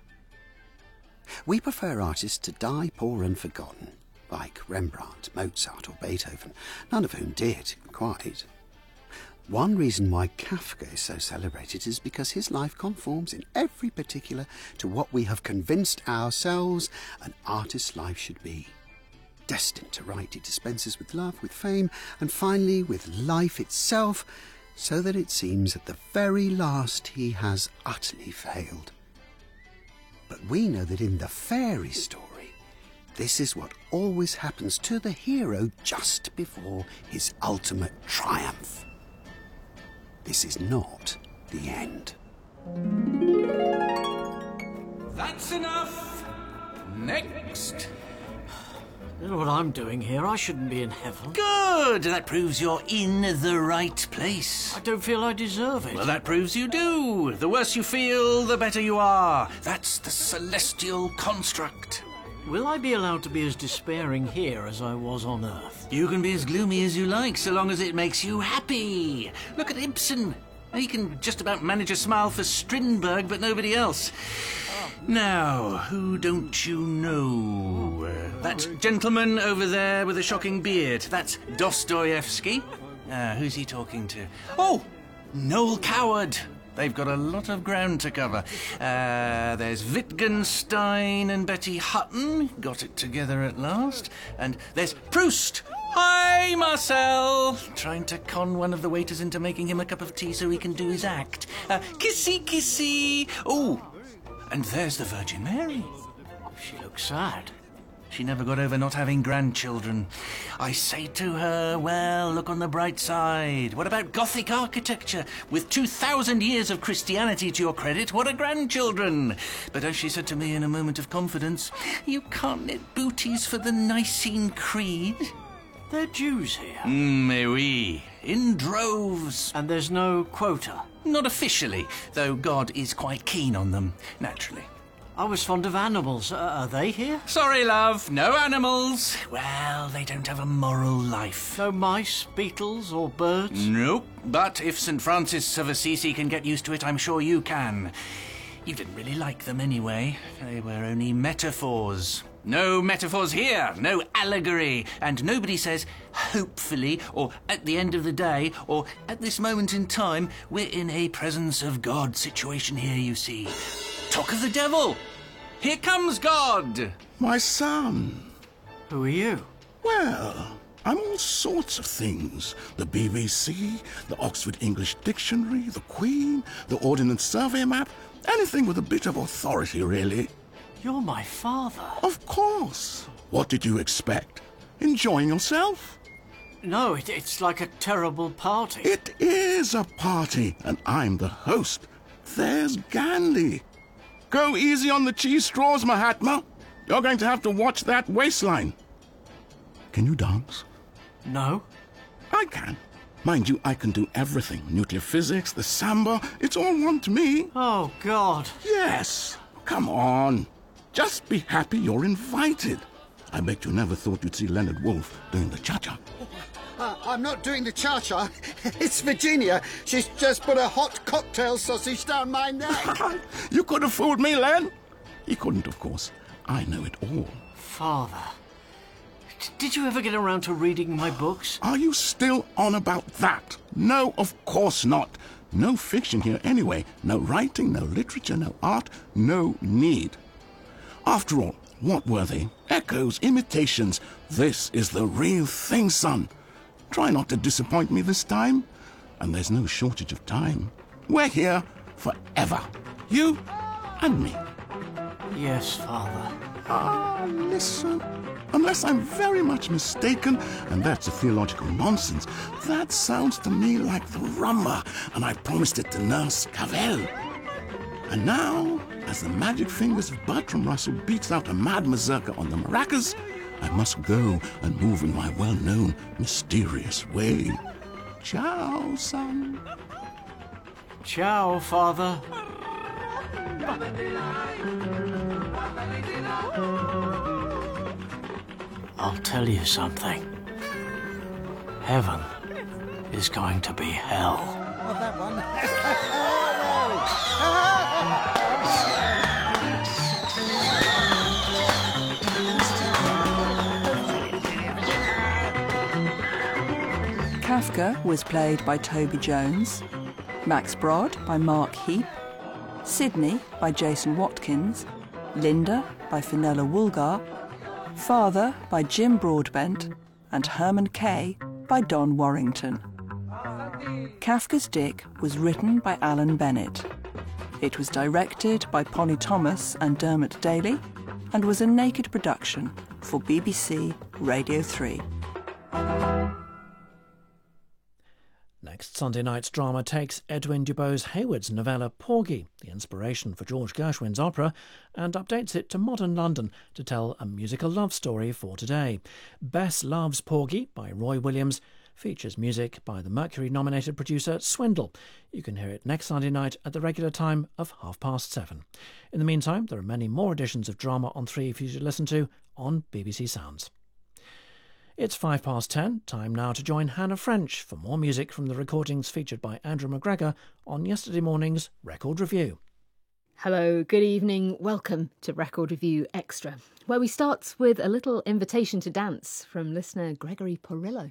We prefer artists to die poor and forgotten, like Rembrandt, Mozart or Beethoven, none of whom did, quite. One reason why Kafka is so celebrated is because his life conforms in every particular to what we have convinced ourselves an artist's life should be. Destined to write, he dispenses with love, with fame, and finally with life itself, so that it seems at the very last he has utterly failed. But we know that in the fairy story, this is what always happens to the hero just before his ultimate triumph. This is not the end. That's enough. Next. You know what I'm doing here? I shouldn't be in heaven. Good. That proves you're in the right place. I don't feel I deserve it. Well, that proves you do. The worse you feel, the better you are. That's the celestial construct. Will I be allowed to be as despairing here as I was on Earth? You can be as gloomy as you like, so long as it makes you happy. Look at Ibsen. He can just about manage a smile for Strindberg, but nobody else. Now, who don't you know? Uh, that gentleman over there with a shocking beard. That's Dostoevsky. Uh, who's he talking to? Oh, Noel Coward. They've got a lot of ground to cover. Uh, there's Wittgenstein and Betty Hutton. Got it together at last. And there's Proust. Hi, Marcel. Trying to con one of the waiters into making him a cup of tea so he can do his act. Uh, kissy, kissy. Oh, and there's the Virgin Mary. She looks sad. She never got over not having grandchildren. I say to her, well, look on the bright side. What about Gothic architecture? With two thousand years of Christianity to your credit, what are grandchildren? But as she said to me in a moment of confidence, you can't knit booties for the Nicene Creed. They're Jews here. Mm, mais oui. In droves. And there's no quota? Not officially, though God is quite keen on them, naturally. I was fond of animals. Uh, are they here? Sorry, love. No animals. Well, they don't have a moral life. No mice, beetles, or birds? Nope. But if Saint Francis of Assisi can get used to it, I'm sure you can. You didn't really like them anyway. They were only metaphors. No metaphors here. No allegory. And nobody says, hopefully, or at the end of the day, or at this moment in time, we're in a presence of God situation here, you see. Talk of the devil! Here comes God! My son. Who are you? Well, I'm all sorts of things. The B B C, the Oxford English Dictionary, the Queen, the Ordnance Survey map. Anything with a bit of authority, really. You're my father. Of course. What did you expect? Enjoying yourself? No, it, it's like a terrible party. It is a party, and I'm the host. There's Gandhi. Go easy on the cheese straws, Mahatma. You're going to have to watch that waistline. Can you dance? No. I can. Mind you, I can do everything. Nuclear physics, the samba, it's all one to me. Oh, God. Yes. Come on. Just be happy you're invited. I bet you never thought you'd see Leonard Woolf doing the cha-cha. Uh, I'm not doing the cha-cha. It's Virginia. She's just put a hot cocktail sausage down my neck. You could have fooled me, Len. He couldn't, of course. I know it all. Father, d- did you ever get around to reading my books? Are you still on about that? No, of course not. No fiction here anyway. No writing, no literature, no art, no need. After all, what were they? Echoes, imitations. This is the real thing, son. Try not to disappoint me this time. And there's no shortage of time. We're here forever. You and me. Yes, Father. Ah, listen. Unless I'm very much mistaken, and that's a theological nonsense, that sounds to me like the rumba, and I promised it to Nurse Cavell. And now, as the magic fingers of Bertram Russell beats out a mad mazurka on the maracas, I must go and move in my well-known, mysterious way. Ciao, son. Ciao, Father. I'll tell you something. Heaven is going to be hell. Oh, that one. Kafka was played by Toby Jones, Max Brod by Mark Heap, Sydney by Jason Watkins, Linda by Fenella Woolgar, Father by Jim Broadbent, and Herman Kay by Don Warrington. Kafka's Dick was written by Alan Bennett. It was directed by Polly Thomas and Dermot Daly and was a naked production for B B C Radio three. Next Sunday night's drama takes Edwin Dubose Hayward's novella Porgy, the inspiration for George Gershwin's opera, and updates it to modern London to tell a musical love story for today. Bess Loves Porgy by Roy Williams features music by the Mercury-nominated producer Swindle. You can hear it next Sunday night at the regular time of half past seven. In the meantime, there are many more editions of Drama on three for you to listen to on B B C Sounds. It's five past ten, time now to join Hannah French for more music from the recordings featured by Andrew McGregor on yesterday morning's Record Review. Hello, good evening, welcome to Record Review Extra, where we start with a little invitation to dance from listener Gregory Porillo.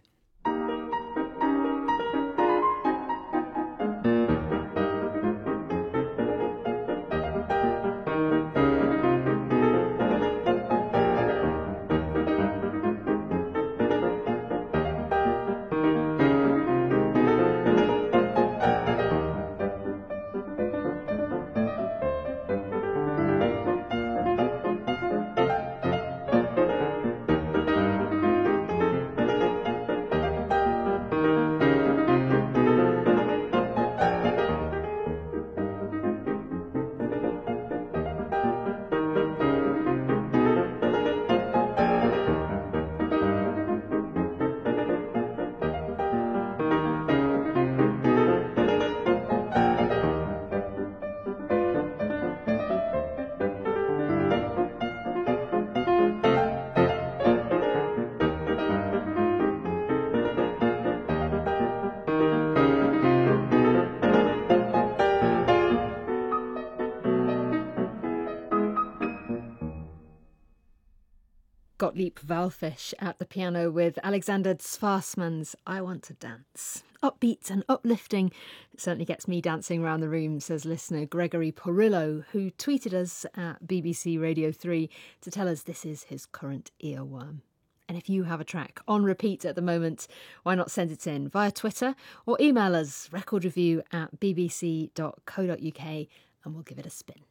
Gottlieb Walfisch at the piano with Alexander Zwarsman's I Want to Dance. Upbeat and uplifting. It certainly gets me dancing around the room, says listener Gregory Porillo, who tweeted us at B B C Radio three to tell us this is his current earworm. And if you have a track on repeat at the moment, why not send it in via Twitter or email us recordreview at bbc dot co dot uk and we'll give it a spin.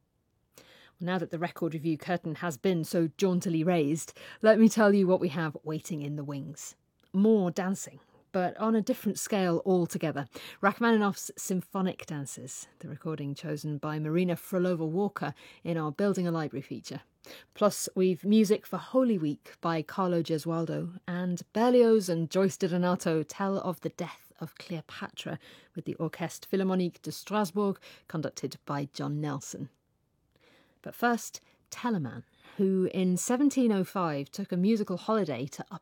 Now that the Record Review curtain has been so jauntily raised, let me tell you what we have waiting in the wings. More dancing, but on a different scale altogether. Rachmaninoff's Symphonic Dances, the recording chosen by Marina Frolova-Walker in our Building a Library feature. Plus, we've music for Holy Week by Carlo Gesualdo, and Berlioz and Joyce DiDonato tell of the death of Cleopatra with the Orchestre Philharmonique de Strasbourg, conducted by John Nelson. But first, Telemann, who in seventeen oh five took a musical holiday to Upper